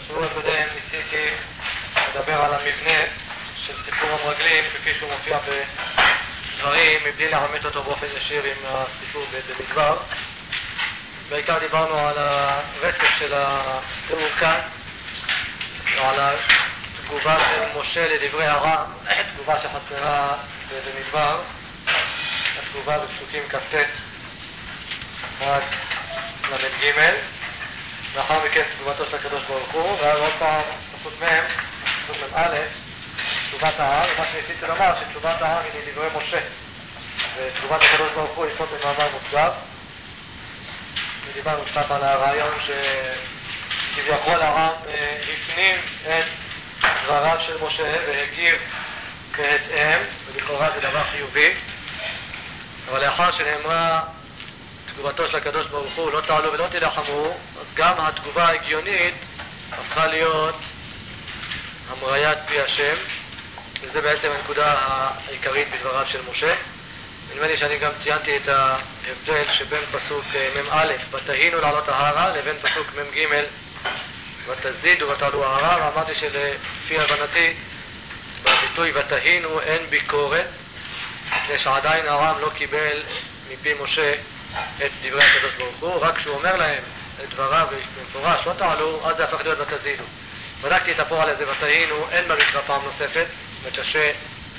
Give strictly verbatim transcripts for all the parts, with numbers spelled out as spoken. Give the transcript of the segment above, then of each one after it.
בשיעור הקודם ניסיתי לדבר על המבנה של סיפור המרגלים כפי שהוא מופיע בדברים מבלי לעמת אותו באופן ישיר עם הסיפור במדבר. בעיקר דיברנו על הרצף של התיאור כאן, על התגובה של משה לדברי הרע, תגובה שחסרה במדבר, התגובה בפסוקים כ"ט עד למ"ג, לאחר מכן תגובתו של הקדוש ברוך הוא, ואז עוד פעם פסוק מ', פסוק מ"א, תשובת העם. ומה שניסיתי לומר שתשובת העם היא לדברי משה, ותגובת הקדוש ברוך הוא היא פה במאמר מוסגר. ודיברנו קצת על הרעיון שכביכול העם הפנים את דבריו של משה והגיב בהתאם, ולכאורה זה דבר חיובי, אבל לאחר שנאמרה תגובתו של הקדוש ברוך הוא לא תעלו ולא תלחמו, אז גם התגובה ההגיונית הפכה להיות המריית פי השם, וזה בעצם הנקודה העיקרית בדבריו של משה. נדמה לי שאני גם ציינתי את ההבדל שבין פסוק מ"א ותהינו לעלות ההרה לבין פסוק מ"ג ותזידו ותעלו ההרה, ואמרתי שלפי הבנתי בביטוי ותהינו אין ביקורת, מפני שעדיין העם לא קיבל מפי משה את דברי הקדוש ברוך הוא, רק כשהוא אומר להם את דבריו במפורש לא תעלו, אז זה הפך להיות ותזידו. בדקתי את הפועל הזה ותהינו, אין במקרא פעם נוספת, וקשה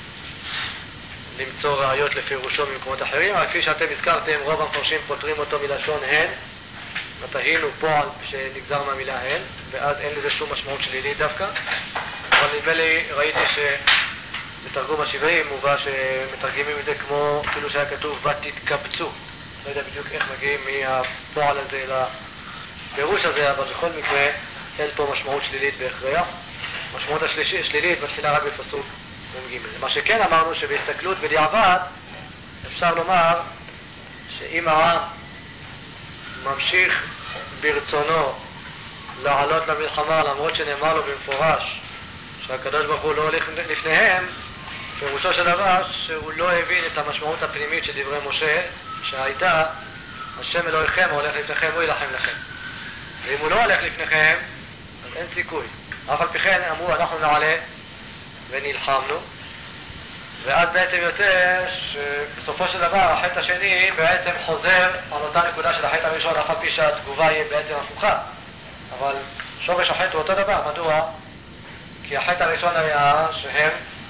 למצוא ראיות לפירושו ממקומות אחרים, אבל כפי שאתם הזכרתם, רוב המפרשים פותרים אותו מלשון הן, ותהינו פועל שנגזר מהמילה הן, ואז אין לזה שום משמעות שלילית דווקא. אבל נדמה לי, ראיתי שבתרגום השבעים מובא שמתרגמים את זה כמו כאילו שהיה כתוב ותתקבצו. לא יודע בדיוק איך מגיעים מהפועל הזה לפירוש הזה, אבל בכל מקרה אין פה משמעות שלילית בהכרח. משמעות השלילית מתחילה רק בפסוק מ"ג. מה שכן אמרנו שבהסתכלות בדיעבד אפשר לומר שאם העם ממשיך ברצונו לעלות למלחמה למרות שנאמר לו במפורש שהקדוש ברוך הוא לא הולך לפניהם, פירושו של דבר שהוא לא הבין את המשמעות הפנימית של דברי משה שהייתה השם אלוהיכם הולך לפניכם הוא ילחם לכם, ואם הוא לא הולך לפניכם אז אין סיכוי. אף על פי כן אמרו אנחנו נעלה ונלחמנו, ואז בעצם יוצא שבסופו של דבר החטא השני בעצם חוזר על אותה נקודה של החטא הראשון, אף על פי שהתגובה היא בעצם הפוכה, אבל שורש החטא הוא אותו דבר. מדוע? כי החטא הראשון היה שהם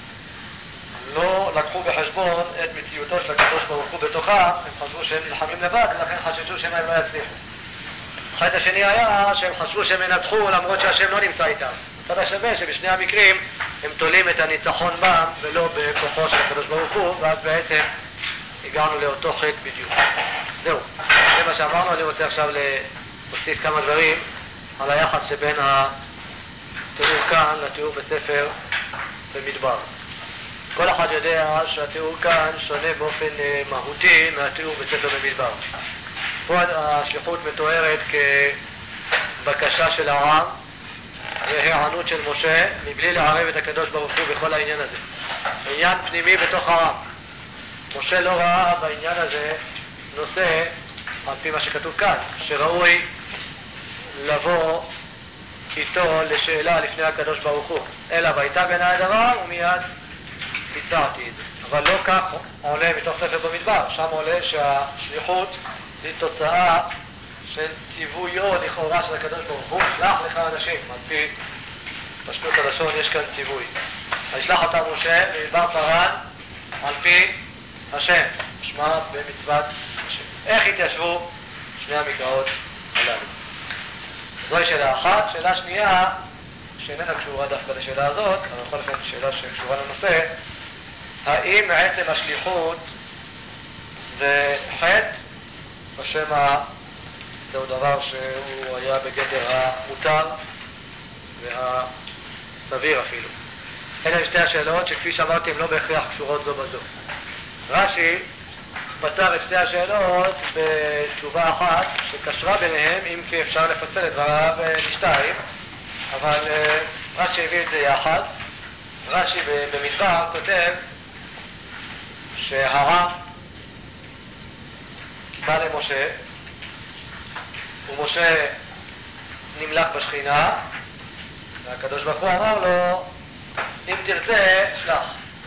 לא לקחו בחשבון את מציאותו של הקדוש ברוך הוא בתוכם, הם חשבו שהם נלחמים לבד ולכן חששו שהם לא יצליחו. החטא השני היה שהם חשבו שהם ינצחו למרות שהשם לא נמצא איתם. הצד השווה שבשני המקרים הם תולים את הניצחון בם ולא בכוחו של הקדוש ברוך הוא, ואז בעצם הגענו לאותו חטא בדיוק. זהו, זה מה שאמרנו. אני רוצה עכשיו להוסיף כמה דברים על היחס שבין התיאור כאן לתיאור בספר במדבר. כל אחד יודע שהתיאור כאן שונה באופן מהותי מהתיאור בספר במדבר. פה השליחות מתוארת כבקשה של העם והענות של משה מבלי לערב את הקדוש ברוך הוא בכל העניין הזה. עניין פנימי בתוך העם. משה לא ראה בעניין הזה נושא על פי מה שכתוב כאן שראוי לבוא איתו לשאלה לפני הקדוש ברוך הוא, אלא והייתה בעיני הדבר ומיד ביצעתי את זה. אבל לא כך עולה מתוך ספר במדבר, שם עולה שהשליחות היא תוצאה של ציוויו לכאורה של הקדוש ברוך הוא, שלח לך אנשים. על פי פשטות הלשון יש כאן ציווי, וישלח אותם משה במדבר פרן על פי השם, משמע במצוות השם. איך התיישבו שני המקראות הללו? זוהי שאלה אחת. שאלה שנייה שאיננה קשורה דווקא לשאלה הזאת, אבל בכל אופן שאלה שקשורה לנושא, האם עצם השליחות זה חטא או שמא זהו דבר שהוא היה בגדר המותר והסביר אפילו? אלה שתי השאלות שכפי שאמרתי הן לא בהכרח קשורות זו בזו. רש"י פתר את שתי השאלות בתשובה אחת שקשרה ביניהם, אם כי אפשר לפצל את דבריו לשתיים, אבל רש"י הביא את זה יחד. רש"י במדבר כותב שהעם בא למשה ומשה נמלך בשכינה והקדוש ברוך הוא אמר לו, אם תרצה, שלח.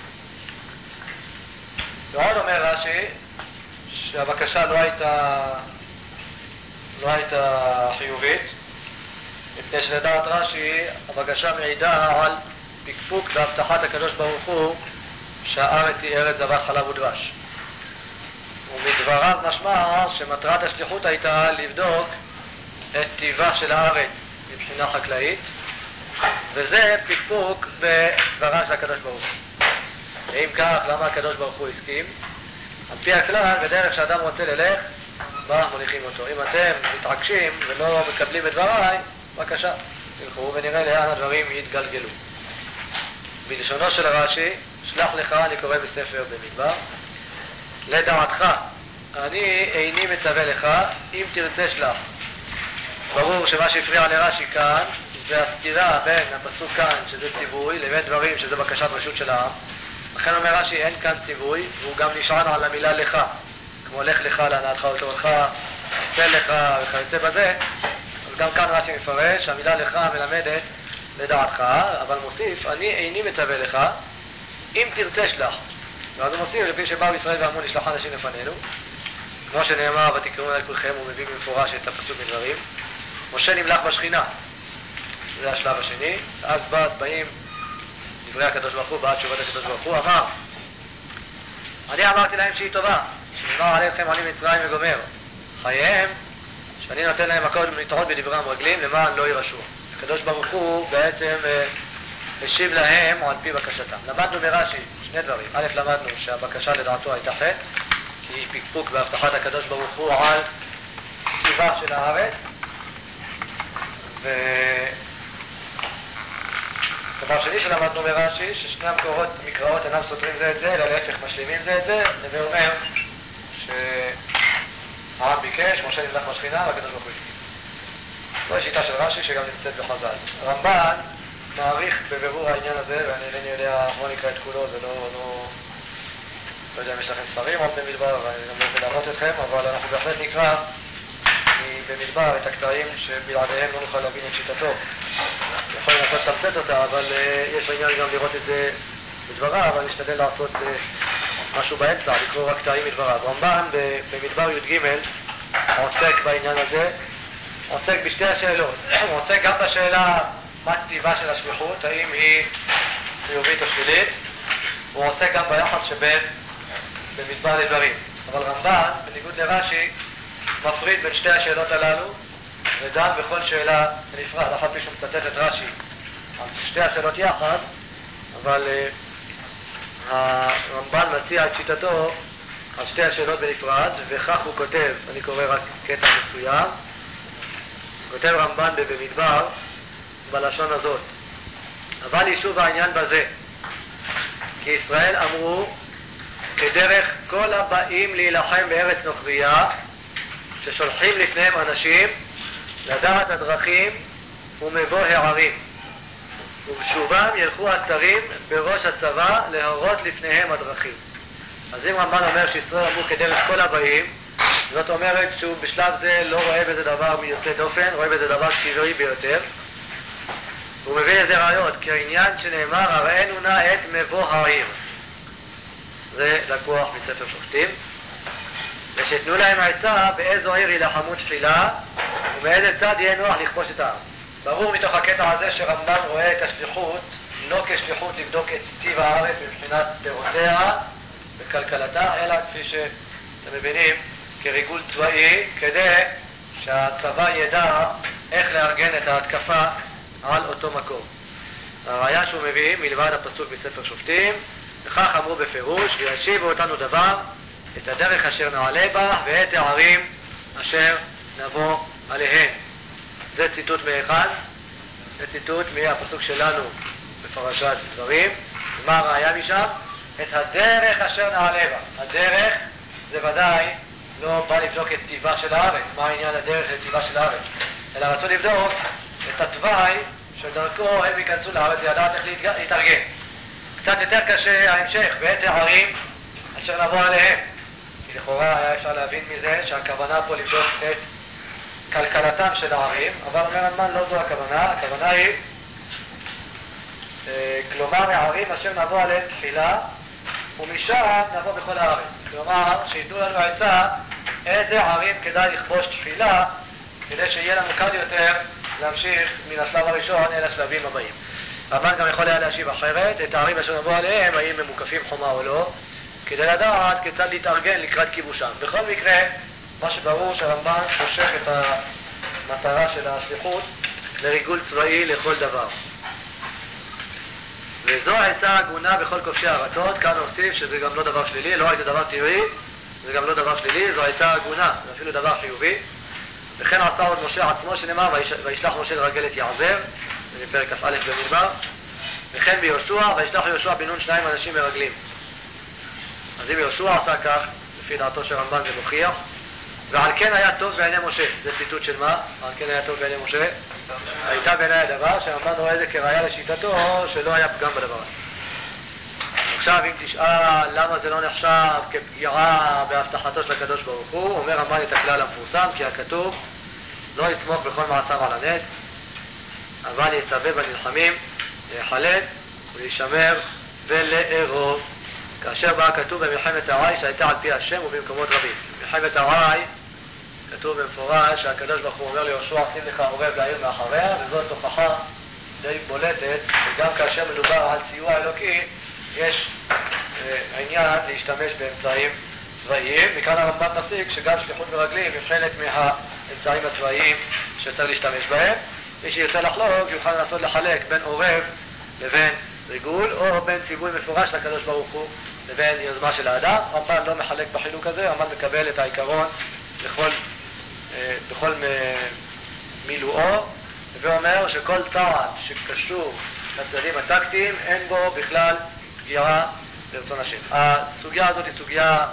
ועוד אומר רש"י, שהבקשה לא הייתה, לא הייתה חיובית, מפני שלדעת רש"י, הבקשה מעידה על פקפוק והבטחת הקדוש ברוך הוא שהארץ היא ארץ זבת חלב ודבש. ומדבריו משמע שמטרת השליחות הייתה לבדוק את טיבה של הארץ מבחינה חקלאית, וזה פקפוק בדבריו של הקדוש ברוך הוא. ואם כך, למה הקדוש ברוך הוא הסכים? על פי הכלל, בדרך שאדם רוצה ללך, בה מוליכים אותו. אם אתם מתעקשים ולא מקבלים את דבריי, בבקשה, תלכו ונראה לאן הדברים יתגלגלו. בלשונו של רש"י, שלח לך, אני קורא בספר במדבר, לדעתך, אני איני מצווה לך, אם תרצה שלח. ברור שמה שהפריע לרש"י כאן, זה הסתירה בין הפסוק כאן, שזה ציווי, לבין דברים, שזה בקשת רשות של העם. לכן אומר רש"י, אין כאן ציווי, והוא גם נשען על המילה לך, כמו לך לך להנאתך ולטובתך, עשה לך וכיוצא בזה. אז גם כאן רש"י מפרש, המילה לך מלמדת לדעתך, אבל מוסיף, אני איני מצווה לך, אם תרצה שלח. ואז הוא מוסיף, לפי שבאו ישראל ואמרו לשלוח אנשים לפנינו, כמו שנאמר, ותקראו אל כולכם, הוא מביא במפורש את הפסוק מדברים, משה נמלך בשכינה, זה השלב השני. אז באת, באים דברי הקדוש ברוך הוא, באת תשובת הקדוש ברוך הוא, אמר, אני אמרתי להם שהיא טובה, שנאמר עליכם אני מצרים וגומר, חייהם, שאני נותן להם מקום להתראות בדברי המרגלים, למען לא יירשו. הקדוש ברוך הוא בעצם השיב להם על פי בקשתם. למדנו מרש"י שני דברים. א', למדנו שהבקשה לדעתו הייתה חטא, כי היא פקפוק בהבטחת הקדוש ברוך הוא על טיבה של הארץ. ודבר שני שלמדנו מרש"י, ששני המקורות, המקראות אינם סותרים זה את זה, אלא להפך משלימים זה את זה, זה אומר שהעם ביקש, משה נמלך בשכינה והקדוש ברוך הוא הסכים. זו השיטה של רש"י שגם נמצאת בחז"ל. רמב"ן מעריך בבירור העניין הזה, ואני אינני יודע, בוא נקרא את כולו, זה לא, לא, לא יודע אם יש לכם ספרים עוד במדבר, ואני גם לא רוצה להראות אתכם, אבל אנחנו בהחלט נקרא במדבר את הקטעים שבלעדיהם לא נוכל להבין את שיטתו. יכול לנסות לתמצת אותה, אבל uh, יש עניין גם לראות את זה בדבריו, אבל נשתדל לעשות uh, משהו באמצע, לקרוא רק קטעים מדבריו. רמב"ן במדבר י"ג עוסק בעניין הזה, עוסק בשתי השאלות. הוא עוסק גם בשאלה מה טיבה של השליחות, האם היא חיובית או שלילית. הוא עוסק גם ביחס שבין במדבר לדברים. אבל רמב"ן, בניגוד לרש"י, מפריד בין שתי השאלות הללו ודן בכל שאלה בנפרד. אף על פי שהוא מצטט את רש"י על שתי השאלות יחד, אבל uh, הרמב"ן מציע את שיטתו על שתי השאלות בנפרד, וכך הוא כותב, אני קורא רק קטע מסוים, כותב רמב"ן במדבר בלשון הזאת, אבל יישוב העניין בזה, כי ישראל אמרו כדרך כל הבאים להילחם בארץ נוכריה, ששולחים לפניהם אנשים לדעת הדרכים ומבוא הערים, ובשובם ילכו הצרים בראש הצבא להורות לפניהם הדרכים. אז אם רמב"ן אומר שישראל אמרו כדרך כל הבאים, זאת אומרת שהוא בשלב זה לא רואה בזה דבר מיוצא דופן, רואה בזה דבר טבעי ביותר. הוא מביא לזה ראיות, כי העניין שנאמר הראינו נא את מבוא העיר, זה לקוח מספר שופטים, ושתנו להם עצה באיזו עיר ילחמו תחילה ובאיזה צד יהיה נוח לכבוש את העם. ברור מתוך הקטע הזה שרמב"ן רואה את השליחות לא כשליחות לבדוק את טיב הארץ מבחינת פירותיה וכלכלתה, אלא כפי שאתם מבינים כריגול צבאי, כדי שהצבא ידע איך לארגן את ההתקפה על אותו מקום. הראיה שהוא מביא מלבד הפסוק בספר שופטים, וכך אמרו בפירוש, וישיבו אותנו דבר את הדרך אשר נעלה בה ואת הערים אשר נבוא עליהן. זה ציטוט מאחד, זה ציטוט מהפסוק שלנו בפרשת דברים. ומה הראיה משם? את הדרך אשר נעלה בה. הדרך זה ודאי לא בא לבדוק את טיבה של הארץ, מה העניין הדרך לטיבה של הארץ, אלא רצו לבדוק את התוואי שדרכו הם ייכנסו לארץ לדעת איך להתארגן. קצת יותר קשה ההמשך, ואת הערים אשר נבוא עליהם, כי לכאורה היה אפשר להבין מזה שהכוונה פה לבדוק את כלכלתם של הערים, אבל אומר רמב"ן לא זו הכוונה. הכוונה היא כלומר הערים אשר נבוא עליהם תחילה ומשם נבוא בכל הארץ. כלומר שיתנו לנו עצה איזה ערים כדאי לכבוש תחילה כדי שיהיה לנו קל יותר להמשיך מן השלב הראשון אל השלבים הבאים. רמב"ן גם יכול היה להשיב אחרת, את הערים אשר נבוא עליהם האם הם מוקפים חומה או לא, כדי לדעת כיצד להתארגן לקראת כיבושם. בכל מקרה מה שברור שהרמב"ן חושק את המטרה של השליחות לריגול צבאי לכל דבר. וזו הייתה הגונה בכל כובשי הארצות. כאן נוסיף שזה גם לא דבר שלילי, לא הייתה דבר טבעי, זה גם לא דבר שלילי, זו הייתה הגונה, זה אפילו דבר חיובי. וכן עשה עוד משה עצמו שנאמר וישלח משה לרגל את יעזר, זה מפרק כ"א במדבר. וכן ביהושע וישלח יהושע בן נון שניים אנשים מרגלים. אז אם יהושע עשה כך, לפי דעתו של רמב"ן זה מוכיח. ועל כן היה טוב בעיני משה, זה ציטוט של מה? על כן היה טוב בעיני משה, הייתה בעיני הדבר שהרמב"ן רואה את זה כראיה לשיטתו שלא היה פגם בדבר הזה. עכשיו אם תשאל למה זה לא נחשב כפגיעה בהבטחתו של הקדוש ברוך הוא, אומר רמב"ן את הכלל המפורסם, כי הכתוב לא יסמוך בכל מעשיו על הנס, אבל יצווה בנלחמים להיחלט ולהישמר ולארוב. כאשר בא כתוב במלחמת העי שהייתה על פי השם ובמקומות רבים. במלחמת העי כתוב במפורש שהקדוש ברוך הוא אומר ליהושע שים לך עורב לעיר מאחריה, וזאת הוכחה די בולטת שגם כאשר מדובר על סיוע אלוקי יש אה, עניין להשתמש באמצעים צבאיים. מכאן הרמב"ן מסיק שגם שליחות מרגלים היא חלק מהאמצעים הצבאיים שצריך להשתמש בהם. מי שירצה לחלוק יוכל לנסות לחלק בין עורב לבין ריגול או בין ציווי מפורש לקדוש ברוך הוא לבין יוזמה של האדם. רמב"ן לא מחלק בחילוק הזה, רמב"ן מקבל את העיקרון בכל, אה, בכל מילואו, ואומר שכל צעד שקשור לצדדים הטקטיים אין בו בכלל פגיעה ברצון השם. הסוגיה הזאת היא סוגיה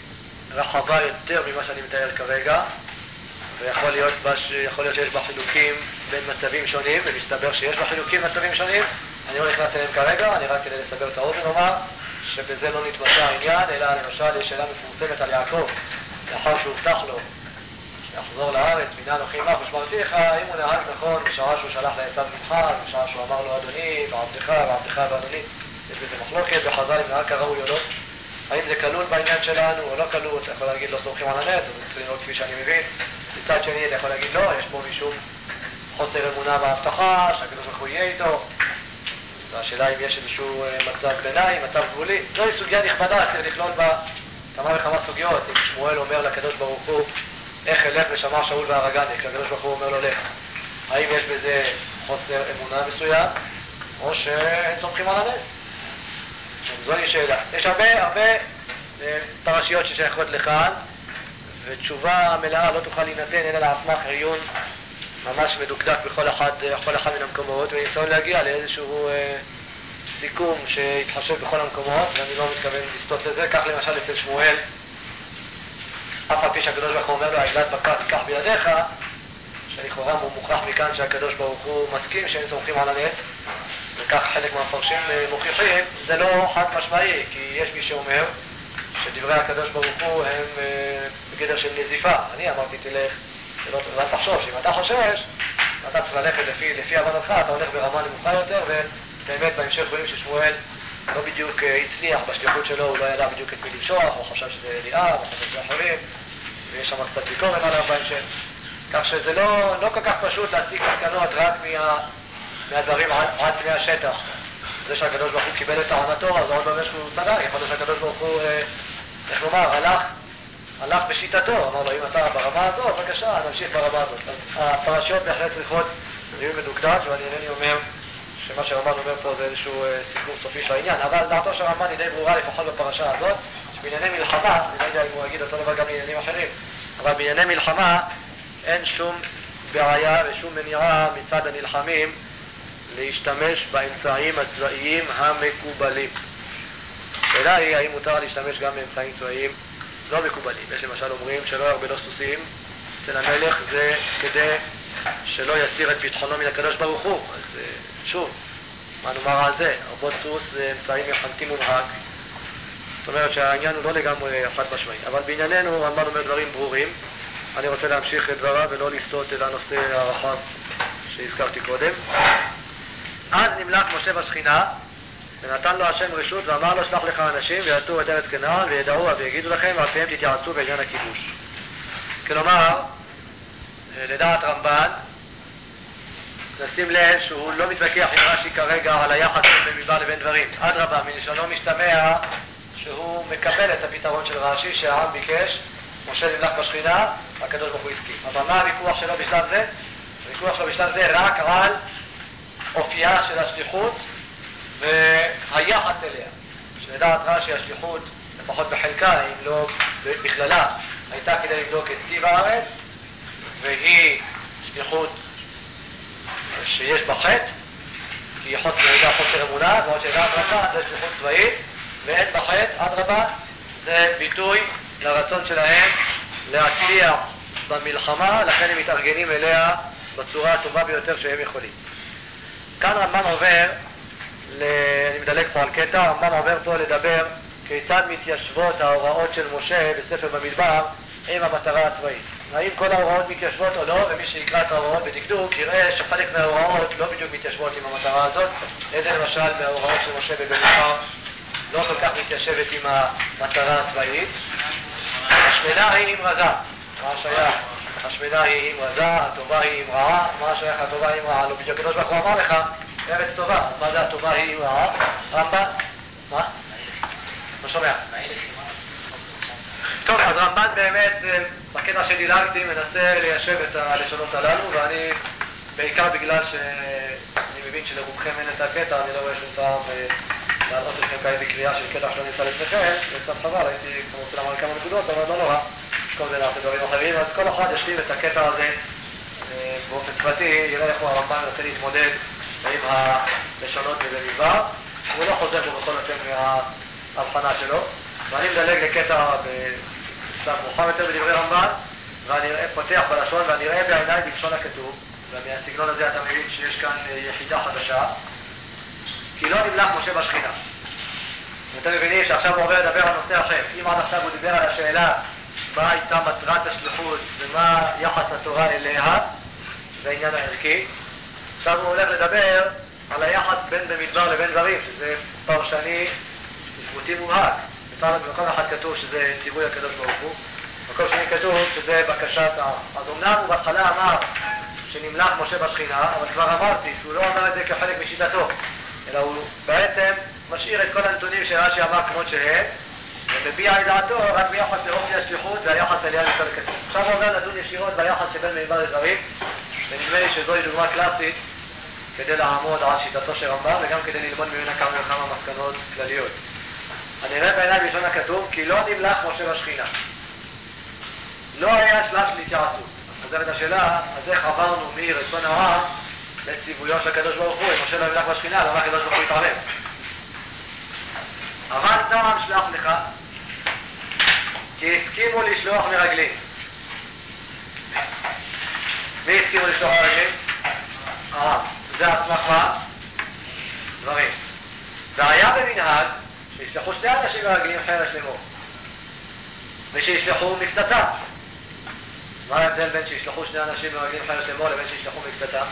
רחבה יותר ממה שאני מתאר כרגע, ויכול להיות, יכול להיות שיש בה חילוקים בין מצבים שונים, ומסתבר שיש בה חילוקים מצבים שונים. אני לא נכנס אליהם כרגע, אני רק כדי לסבר את האוזן אומר שבזה לא נתמצא העניין, אלא למשל יש שאלה מפורסמת על יעקב לאחר שהובטח לו שיחזור לארץ, מנה אנוכי עמך ושמרתיך, האם הוא נהג נכון בשעה שהוא שלח לעשו בנך, בשעה שהוא אמר לו אדוני ועבדך ועבדך ואדוני. יש בזה מחלוקת בחז"ל אם נהג כראוי או לא. האם זה כלול בעניין שלנו או לא כלול? אתה יכול להגיד לא סומכים על הנס, אז אני צריך לראות כפי שאני מבין. מצד שני אתה יכול להגיד לא, יש פה משום חוסר אמונה בהבטחה שהקדוש ברוך הוא יהיה איתו. והשאלה אם יש איזשהו מצב ביניים, מצב גבולי. זוהי סוגיה נכבדה, צריך לכלול בה כמה וכמה סוגיות. אם שמואל אומר לקדוש ברוך הוא איך אלך ושמע שאול והרגני, כשהקדוש ברוך הוא אומר לו לך, האם יש בזה חוסר אמונה מסוים או שאין סומכים על הנס? זוהי שאלה. יש הרבה הרבה פרשיות ששייכות לכאן, ותשובה מלאה לא תוכל להינתן אלא לעצמך עיון ממש מדוקדק בכל אחד, בכל אחד מן המקומות, וניסיון להגיע לאיזשהו אה, סיכום שיתחשב בכל המקומות, ואני לא מתכוון לסטות לזה. כך למשל אצל שמואל, אף על פי שהקדוש ברוך הוא אומר לו עגלת בקר תיקח בידיך, שלכאורה הוא מוכרח מכאן שהקדוש ברוך הוא מסכים שהם סומכים על הנס, וכך חלק מהמפרשים מוכיחים. זה לא חד משמעי, כי יש מי שאומר שדברי הקדוש ברוך הוא הם אה, בגדר של נזיפה. אני אמרתי תלך, ואל תחשוב שאם אתה חושש אתה צריך ללכת לפי, לפי הבנתך, אתה הולך ברמה נמוכה יותר. ובאמת בהמשך רואים ששמואל לא בדיוק הצליח בשליחות שלו, הוא לא ידע בדיוק את מי למשוח, הוא חשב שזה אליעב, הוא חשב שזה אחרים, ויש שם קצת ביקורת עליו בהמשך. כך שזה לא, לא כל כך פשוט להסיק מסקנות רק מה, מהדברים עד, עד פני השטח. זה שהקדוש ברוך הוא קיבל את טענתו, אז עוד לא אומר שהוא צדק. יכול להיות שהקדוש ברוך הוא, איך לומר, הלך הלך בשיטתו, אמר לו אם אתה ברמה הזאת, בבקשה, נמשיך ברמה הזאת. הפרשיות בהחלט צריכות עיון מדוקדק, ואני אינני אומר שמה שרמב"ן אומר פה זה איזשהו אה, סיכום סופי של העניין, אבל דעתו של רמב"ן היא די ברורה לפחות בפרשה הזאת, שבענייני מלחמה, אני לא יודע אם הוא יגיד אותו דבר גם בעניינים אחרים, אבל בענייני מלחמה אין שום בעיה ושום מניעה מצד הנלחמים להשתמש באמצעים הצבאיים המקובלים. השאלה היא האם מותר להשתמש גם באמצעים צבאיים לא מקובלים. יש למשל אומרים שלא ירבה סוסים אצל המלך, זה כדי שלא יסיר את ביטחונו מן הקדוש ברוך הוא. אז שוב, מה נאמר על זה? הרבות סוס זה אמצעים מלחמתי מובהק, זאת אומרת שהעניין הוא לא לגמרי חד משמעי. אבל בענייננו רמב"ן אומר דברים ברורים. אני רוצה להמשיך את דבריו ולא לסטות אל הנושא הרחב שהזכרתי קודם. אז נמלך משה בשכינה, ונתן לו השם רשות ואמר לו שלח לך אנשים ויעטו את ארץ כנען וידעוה ויגידו לכם ועל פיהם תתייעצו בעניין הכיבוש. כלומר, לדעת רמב"ן, נשים לב שהוא לא מתווכח עם רש"י כרגע על היחס בין במדבר לבין דברים. אדרבה, מלשונו משתמע שהוא מקבל את הפתרון של רש"י שהעם ביקש, משה נמלך בשכינה, הקדוש ברוך הוא הסכים. אבל מה הוויכוח שלו בשלב זה? הוויכוח שלו בשלב זה רק על אופייה של השליחות והיחס אליה. שלדעת רש"י השליחות, לפחות בחלקה, אם לא בכללה, הייתה כדי לבדוק את טיב הארץ, והיא שליחות שיש בה חטא, כי היא חוסר מידע, חוסר אמונה, ועוד שדעת רצה זה שליחות צבאית, ואין בה חטא, אדרבה, זה ביטוי לרצון שלהם להצליח במלחמה, לכן הם מתארגנים אליה בצורה הטובה ביותר שהם יכולים. כאן רמב"ם עובר, ל... אני מדלג פה על קטע, רמב"ם עובר פה לדבר כיצד מתיישבות ההוראות של משה בספר במדבר עם המטרה הצבאית. האם כל ההוראות מתיישבות או לא, ומי שיקרא את ההוראות בדקדוק יראה שחלק מההוראות לא בדיוק מתיישבות עם המטרה הזאת. איזה למשל מההוראות של משה במדבר לא כל כך מתיישבת עם המטרה הצבאית. השמנה היא עם רזה. מה שייך? השמנה היא עם רזה, הטובה היא עם רעה. מה שייך הטובה היא עם רעה? לא בדיוק הקדוש ברוך הוא אמר לך ארץ טובה. אז מה זה הטובה היא עם רעה? רמב"ן? מה? לא שומע. טוב, אז רמב"ן באמת בקטע שדילגתי מנסה ליישב את הלשונות הללו, ואני בעיקר בגלל שאני מבין שלרובכם אין את הקטע, אני לא רואה שום טעם להראות אתכם כעת בקריאה של קטע שלא נמצא לפניכם, זה קצת חבל, הייתי כמו רוצה לומר כמה נקודות, אבל לא נורא, כל זה נעשה דברים אחרים. אז כל אחד ישלים את הקטע הזה באופן פרטי, יראה איך הוא הרמב"ן רוצה להתמודד עם הלשונות במדבר. הוא לא חוזר בו בכל אופן מההבחנה שלו, ואני מדלג לקטע בשלב מאוחר יותר בדברי רמב"ן, ואני פותח בלשון ואני אראה בעיניי בלשון הכתוב, ומהסגנון הזה אתה מבין שיש כאן יחידה חדשה, כי לא נמלך משה בשכינה. ואתם מבינים שעכשיו הוא עובר לדבר על נושא אחר. אם עד עכשיו הוא דיבר על השאלה מה הייתה מטרת השליחות ומה יחס התורה אליה, שזה העניין הערכי, עכשיו הוא הולך לדבר על היחס בין במדבר לבין דברים, שזה פרשני דמותי מובהק. במקום אחד כתוב שזה ציווי הקדוש ברוך הוא, במקום שני כתוב שזה בקשת העם. אז אמנם הוא בהתחלה אמר שנמלך משה בשכינה, אבל כבר אמרתי שהוא לא אומר את זה כחלק משיטתו, אלא הוא בעצם משאיר את כל הנתונים שרש"י אמר כמות שהם, ומביע את דעתו רק ביחס לאופי השליחות והיחס אליה לכל הכתוב. עכשיו הוא עובר לדון ישירות ביחס שבין במדבר לדברים, ונדמה לי שזוהי דוגמה קלאסית כדי לעמוד על שיטתו של רמב"ם, וגם כדי ללמוד ממנה כמה וכמה מסקנות כלליות. אני אראה בעיניי בלשון הכתוב, כי לא נמלך משה בשכינה. לא היה שלב של התייעצות. אז חוזרת השאלה, אז איך עברנו מרצון העם לציוויו של הקדוש ברוך הוא, אם משה לא נמלך בשכינה, למה הקדוש ברוך הוא יתערב? אבל נעם שלח לך, כי הסכימו לשלוח מרגלים. מי הסכימו לשלוח מרגלים? העם. זה עצמך מה? דברים. והיה במנהג שישלחו שני אנשים מרגלים חרש לאמור, ושישלחו מקצתם. מה ההבדל בין שישלחו שני אנשים מרגלים חרש לאמור לבין שישלחו מקצתם?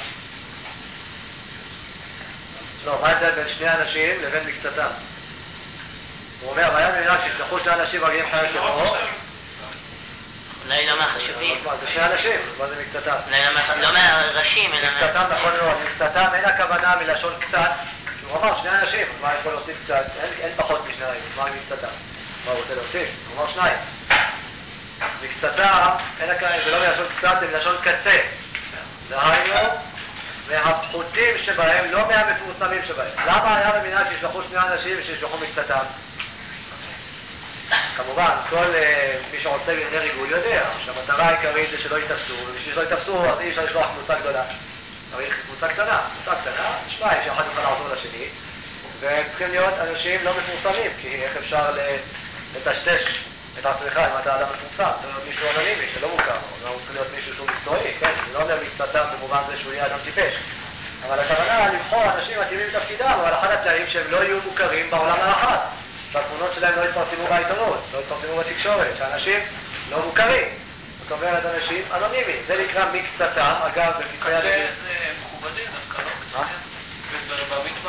לא, מה ההבדל בין שני אנשים לבין מקצתם? הוא אומר, והיה במנהג שישלחו שני אנשים מרגלים חרש לאמור. אולי לא מהחשובים. זה שני אנשים, מה זה מקצתם? לא מהראשים, אלא מקצתם, נכון מאוד, מקצתם אין הכוונה מלשון קצת, הוא אמר שני אנשים, מה יכול להוסיף קצת? אין, אין פחות משניים, מה עם מקצתם? מה הוא רוצה להוסיף? הוא אמר שניים. מקצתם, אין הכוונה, זה לא מלשון קצת, זה מלשון קצה. דהיינו, מהפחותים שבהם, לא מהמפורסמים שבהם. למה היה במנהג שישלחו שני אנשים ושישלחו מקצתם? כמובן, כל uh, מי שרוצה בענייני ריגול יודע שהמטרה העיקרית זה שלא יתפסו, ובשביל שלא יתפסו אז אי אפשר לשלוח קבוצה גדולה. צריך קבוצה קטנה, קבוצה קטנה, שניים שאחד יוכל לעזור לשני, והם צריכים להיות אנשים לא מפורסמים, כי איך אפשר לטשטש את עצמך אם אתה אדם מפורסם? זה להיות מישהו אנונימי שלא מוכר, או צריך להיות מישהו שהוא מקצועי, כן? זה לא אומר מקצתם במובן זה שהוא יהיה אדם טיפש. אבל הכוונה לבחור אנשים מתאימים בתפקידם, אבל אחד התנאים שהם לא יהיו מוכרים בעולם הרחב. שהתמונות שלהם לא יתפרסמו בעיתונות, לא יתפרסמו בתקשורת, שאנשים לא מוכרים. זאת אומרת, אנשים אנונימיים. זה נקרא מקצתם, אגב, בקצה... זה מכובדים דווקא, לא? מה? במדבר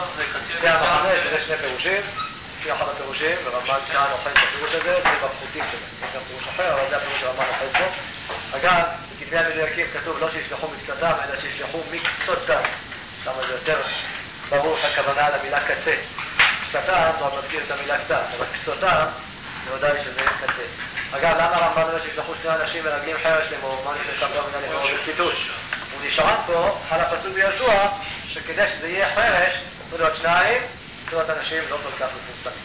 בקצה המחנה יש שני פירושים, לפי אחד הפירושים, ורמב"ן כאן אוחז בפירוש הזה, זה בפחותים שלו. יש גם פירוש אחר, אבל זה הפירוש שרמב"ן אוחז בו. אגב, בכתבי המדויקים כתוב לא שישלחו מקצתם, אלא שישלחו מקצותם. שם זה יותר ברור שהכוונה למילה קצה. קצתם, הוא מזכיר את המילה קצת, אבל קצותם, בוודאי שזה קצה. אגב, למה רמב"ן אומר שישלחו שני אנשים מרגלים חרש לאמור, מה נכנסה פה מילה לאמור בציטוט? הוא נשען פה על הפסוק ביהושע, שכדי שזה יהיה חרש, צריך להיות שניים, קצות אנשים לא כל כך מפורסמים.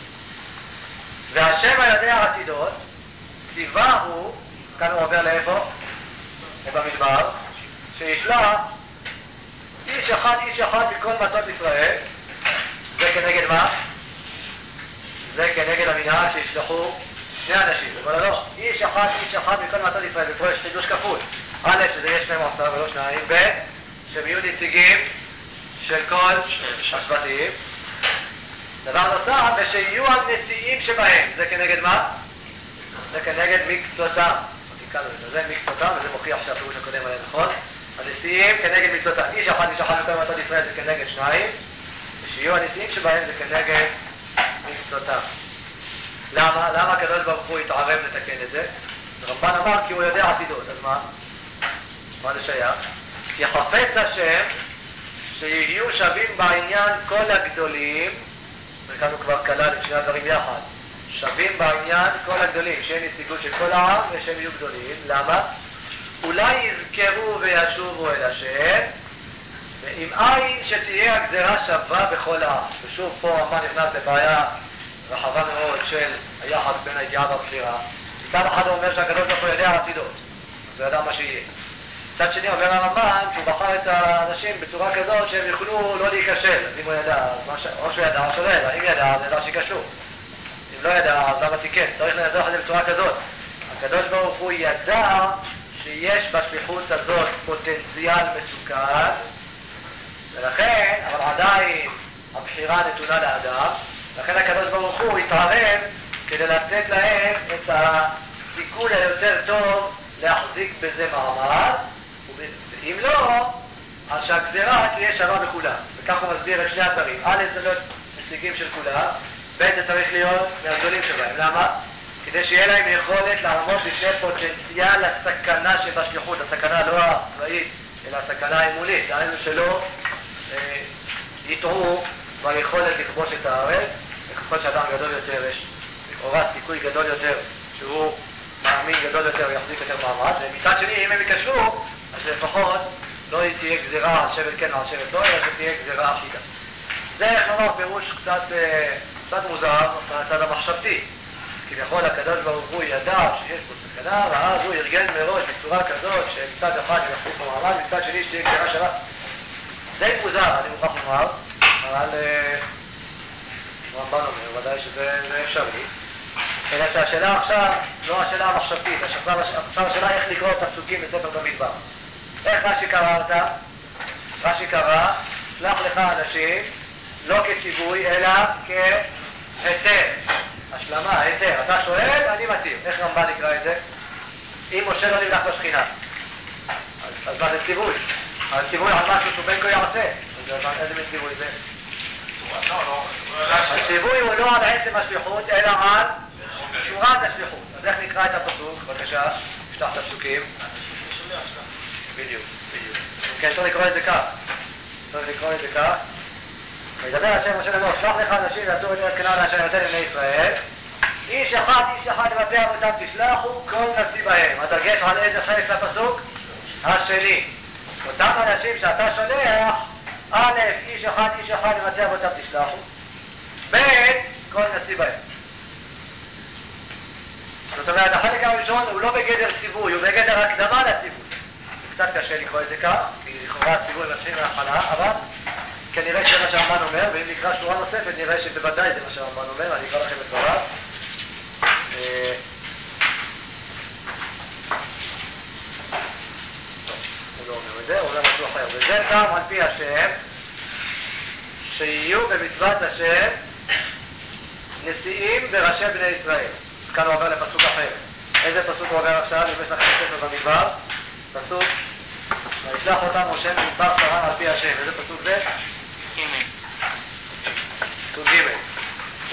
והשם היודע העתידות, ציווה הוא, כאן הוא עובר לאיפה? במדבר, שישלח איש אחד, איש אחד מכל מטות ישראל. זה כנגד מה? זה כנגד המנהג שישלחו שני אנשים, אבל לא, איש אחד, איש אחד מכל מטות ישראל, ופה יש חידוש כפול. א', שזה יהיה שני מועצה ולא שניים, ב', שהם יהיו נציגים של כל השבטים. דבר נוסף, ושיהיו הנשיאים שבהם, זה כנגד מה? זה כנגד מקצותם. זה מקצותם, וזה מוכיח שהפירוש הקודם היה נכון. הנשיאים כנגד מקצותם. איש אחד, איש אחד מכל מטות ישראל זה כנגד שניים, ושיהיו הנשיאים שבהם זה כנגד מקצותם. למה? למה הקדוש ברוך הוא התערב לתקן את זה? רמב"ן אמר כי הוא יודע עתידות, אז מה? מה זה שייך? כי חפץ השם שיהיו שווים בעניין כל הגדולים, וכאן הוא כבר כלל את שני הדברים יחד, שווים בעניין כל הגדולים, שהם נציגות של כל העם ושהם יהיו גדולים. למה? אולי יזכרו וישובו אל השם, ואם אין שתהיה הגזרה שווה בכל העם. ושוב פה רמב"ן נכנס לבעיה רחבה מאוד של היחס בין הידיעה והבחירה. מצד אחד הוא אומר שהקדוש ברוך הוא יודע עתידות, אז הוא ידע מה שיהיה. מצד שני אומר הרמב"ן שהוא בחר את האנשים בצורה כזאת שהם יוכלו לא להיכשל. אז אם הוא ידע, אז ש... או שהוא ידע או שלא ידע. אם ידע, אז ידע שיכשלו. אם לא ידע, אז למה תיקן? צריך לנסח את זה בצורה כזאת. הקדוש ברוך הוא ידע שיש בשליחות הזאת פוטנציאל מסוכן, ולכן, אבל עדיין הבחירה נתונה לאדם, לכן הקדוש ברוך הוא התערב כדי לתת להם את הסיכוי היותר טוב להחזיק בזה מעמד, ואם לא, אז שהגזירה תהיה שווה בכולם. וכך הוא מסביר את שני הדברים. א', זה להיות נציגים של כולם, ב', זה צריך להיות מהגדולים שלהם. למה? כדי שיהיה להם יכולת לעמוד בפני פוטנציאל הסכנה שבשליחות, הסכנה לא הצבאית, אלא הסכנה האמונית, דהיינו שלא אה, יטעו ביכולת לכבוש את הארץ, וככל שאדם גדול יותר יש לכאורה סיכוי גדול יותר שהוא מאמין גדול יותר ויחזיק יותר מעמד. ומצד שני, אם הם יקשרו, אז לפחות לא תהיה גזירה על שבט כן או על שבט לא, אלא שתהיה גזירה אחידה. זה איך לומר פירוש קצת, קצת מוזר מהצד המחשבתי. כביכול הקדוש ברוך הוא ידע שיש בו סכנה, ואז הוא ארגן מראש בצורה כזאת שמצד אחד הם יחזיקו מעמד, מצד שני שתהיה גזירה שווה. די מוזר, אני מוכרח לומר, אבל רמב"ן אומר, ודאי שזה אפשרי. אלא שהשאלה עכשיו, לא השאלה המחשבתית, עכשיו השאלה איך לקרוא את הפסוקים בספר במדבר. איך רש"י קרא אותה? רש"י קרא, שלח לך אנשים, לא כציווי, אלא כהיתר. השלמה, היתר. אתה שואל, אני מתיר. איך רמב"ן נקרא את זה? אם משה לא נמלך בשכינה. אז, אז מה זה ציווי? הציווי על משהו שהוא בין כה יעשה. איזה מין ציווי זה? הציווי הוא לא על עצם השליחות, אלא על שורת השליחות. אז איך נקרא את הפסוק? בבקשה, נפתח את הפסוקים. בדיוק, בדיוק. כן, צריך לקרוא את זה כך. צריך לקרוא את זה כך. וידבר השם משה לאמור, שלח לך אנשים ויצאו את ארץ כנען אשר נתן לבני ישראל. איש אחד, איש אחד לבתי אבותם תשלחו, כל נשיא בהם. הדגש על איזה חלק לפסוק? השני. אותם אנשים שאתה שולח, א', איש אחד, איש אחד לבתי אבותם תשלחו. ב', כל נשיא בהם. זאת אומרת, החלק הראשון הוא לא בגדר ציווי, הוא בגדר הקדמה לציווי. קצת קשה לקרוא את זה כך, כי לכאורה הציווי מתחיל מההתחלה, אבל כנראה שזה מה שהרמב"ן אומר, ואם נקרא שורה נוספת נראה שבוודאי זה מה שהרמב"ן אומר. אני אקרא לכם את דבריו. הוא לא אומר את זה, הוא אומר משהו אחר. וזה טעם על פי השם, שיהיו במצוות השם נשיאים וראשי בני ישראל. כאן הוא עובר לפסוק אחר. איזה פסוק הוא עובר עכשיו? אם יש לכם ספר במדבר, פסוק וישלח אותם משה במדבר פרן על פי השם. איזה פסוק זה?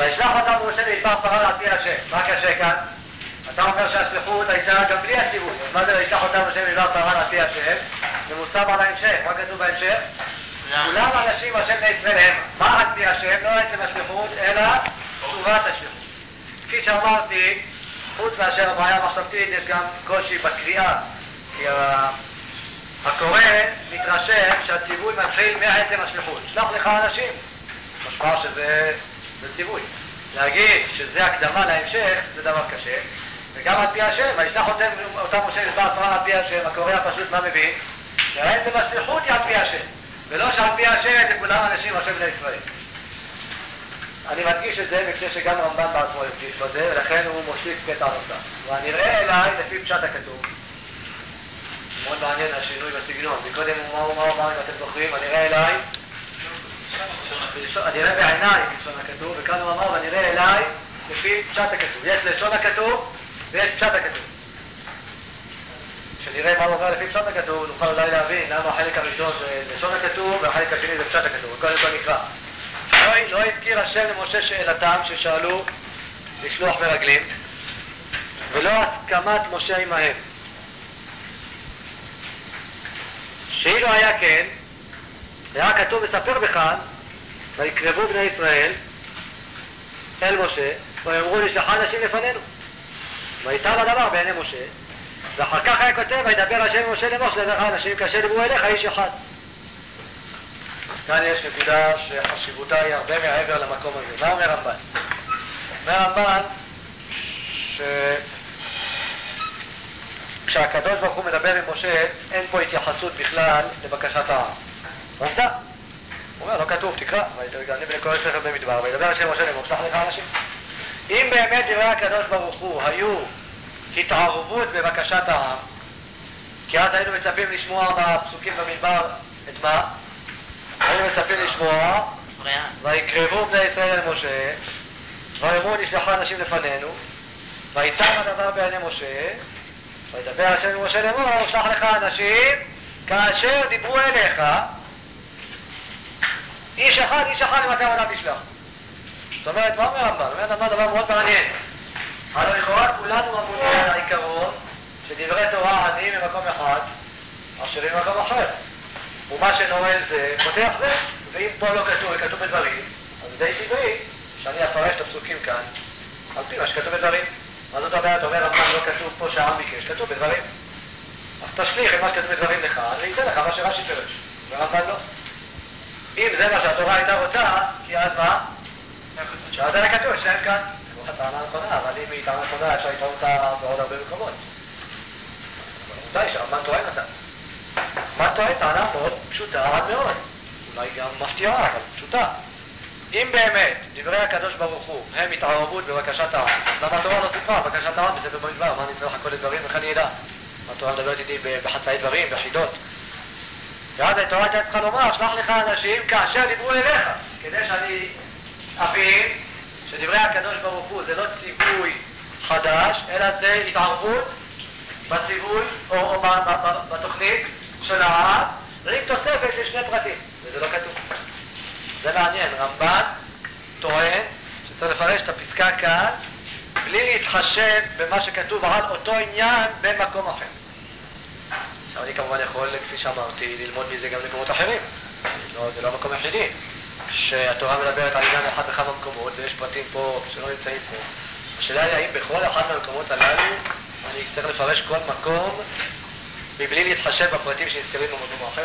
וישלח אותם משה למדבר פרעה על פי השם. מה קשה כאן? אתה אומר שהשליחות הייתה גם בלי הציווי. מה זה וישלח אותם משה למדבר פרעה על פי השם? זה מוסתם על ההמשך. מה כתוב בהמשך? כולם אנשים השם בני ישראל הם. מה על פי השם? לא עצם השליחות, אלא צורת השליחות. כפי שאמרתי, חוץ מאשר הבעיה המחשבתית, יש גם קושי בקריאה. כי הקורא מתרשם שהציווי מתחיל מעצם השליחות. שלח לך אנשים. משמע שזה ציווי. להגיד שזה הקדמה להמשך זה דבר קשה. וגם על פי השם, וישלח אותם משה למדבר פרעה על פי השם, הקורא הפשוט מה מבין? שהעצם השליחות היא על פי השם. ולא שעל פי השם זה כולם אנשים השם בני ישראל. אני מדגיש את זה מפני שגם רמב"ן בעצמו ידגיש בזה, ולכן הוא מוסיף קטע נוסף. והנראה אליי לפי פשט הכתוב. מאוד מעניין השינוי בסגנון. מקודם הוא מה אמר אם אתם זוכרים, הנראה אליי הנראה בעיניי בלשון הכתוב, וכאן הוא אמר והנראה אליי לפי פשט הכתוב. יש לשון הכתוב ויש פשט הכתוב. כשנראה מה הוא אומר לפי פשט הכתוב נוכל אולי להבין למה החלק הראשון זה לשון הכתוב והחלק השני זה פשט הכתוב. קודם כל נקרא. לא הזכיר השם למשה שאלתם ששאלו לשלוח מרגלים ולא הסכמת משה עמהם. שאילו היה כן, היה כתוב מספר בכאן ויקרבו בני ישראל אל משה ואמרו נשלחה אנשים לפנינו ויטב הדבר בעיני משה. ואחר כך היה כותב וידבר השם משה לאמור שלח אנשים כאשר דיברו אליך איש אחד. כאן יש נקודה שחשיבותה היא הרבה מעבר למקום הזה. מה אומר רמב"ן? אומר רמב"ן שכשהקדוש ברוך הוא מדבר עם משה אין פה התייחסות בכלל לבקשת העם. עובדה. הוא אומר לא כתוב תקרא ויתגלני בני כל ספר במדבר וידבר השם משה לאמור שלח לך אנשים. אם באמת דברי הקדוש ברוך הוא היו התערבות בבקשת העם, כי אז היינו מצפים לשמוע בפסוקים במדבר את מה? היינו מצפים לשמוע ויקרבו בני ישראל אל משה ואמרו נשלחה אנשים לפנינו ויטב הדבר בעיני משה וידבר השם עם משה לאמור שלח לך אנשים כאשר דיברו אליך איש אחד איש אחד למתי עולם נשלח. זאת אומרת מה אומר רמב"ן? אומר רמב"ן דבר מאוד מעניין. הלוא לכאורה כולנו אמונים על העיקרון שדברי תורה עניים במקום אחד עשירים במקום אחר. ומה שנועל זה פותח זה, ואם פה לא כתוב וכתוב בדברים אז די טבעי שאני אפרש את הפסוקים כאן על פי מה שכתוב בדברים. אז זאת אומרת אומר רמב"ן לא כתוב פה שהעם ביקש, כתוב בדברים. אז תשליך את מה שכתוב בדברים לך וייתן לך מה שרש"י פירש ורמב"ן לא. אם זה מה שהתורה הייתה רוצה כי אז מה? שאז היה כתוב שלהם כאן כמו הטענה הנכונה, אבל אם היא טענה נכונה אפשר לטעון אותה בעוד הרבה מקומות. אבל עובדה שרמב"ן טוען אותה. רמב"ן טוען טענה מאוד פשוטה עד מאוד, אולי גם מפתיעה אבל פשוטה. אם באמת דברי הקדוש ברוך הוא הם התערבות בבקשת העם, אז למה התורה לא סיפרה בבקשת העם בספר במדבר? מה אני צריך לחכות לדברים וכן ידע? התורה מדברת איתי בחצאי דברים, בחידות. ואז התורה הייתה צריכה לומר שלח לך אנשים כאשר דיברו אליך, כדי שאני אבין שדברי הקדוש ברוך הוא זה לא ציווי חדש אלא זה התערבות בציווי או, או בתוכנית של העם ועם תוספת של שני פרטים וזה לא כתוב. זה מעניין, רמב"ן טוען שצריך לפרש את הפסקה כאן בלי להתחשב במה שכתוב על אותו עניין במקום אחר. עכשיו אני כמובן יכול, כפי שאמרתי, ללמוד מזה גם למקומות אחרים. לא, זה לא המקום היחידי. שהתורה מדברת על עניין אחד בכמה מקומות, ויש פרטים פה שלא נמצאים פה. השאלה היא האם בכל אחד מהמקומות הללו אני צריך לפרש כל מקום מבלי להתחשב בפרטים שנזכרים במקום האחר.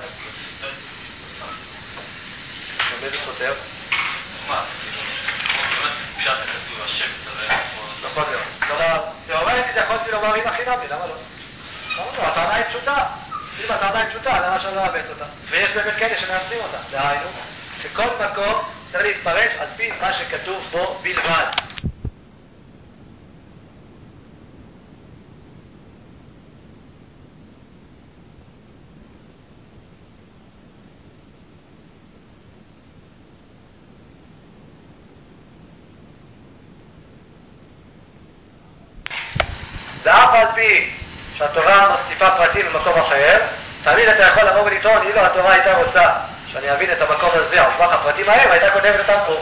עומד וסותר. מה? באמת פשט הכתוב, השם מצווה. נכון מאוד. כלומר, תיאורטית יכולתי לומר אם הכי נמי, למה לא? לא, הטענה היא פשוטה. אם הטענה היא פשוטה, למה שאני לא אבץ אותה? ויש באמת כאלה שמאמצים אותה. דהיינו, שכל מקום צריך להתפרש על פי מה שכתוב בו בלבד. ואף על פי שהתורה מוסיפה פרטים במקום אחר, תמיד אתה יכול לבוא ולטעון, אילו התורה הייתה רוצה שאני אבין את המקום הזה, על סמך הפרטים ההם, הייתה כותבת אותם פה.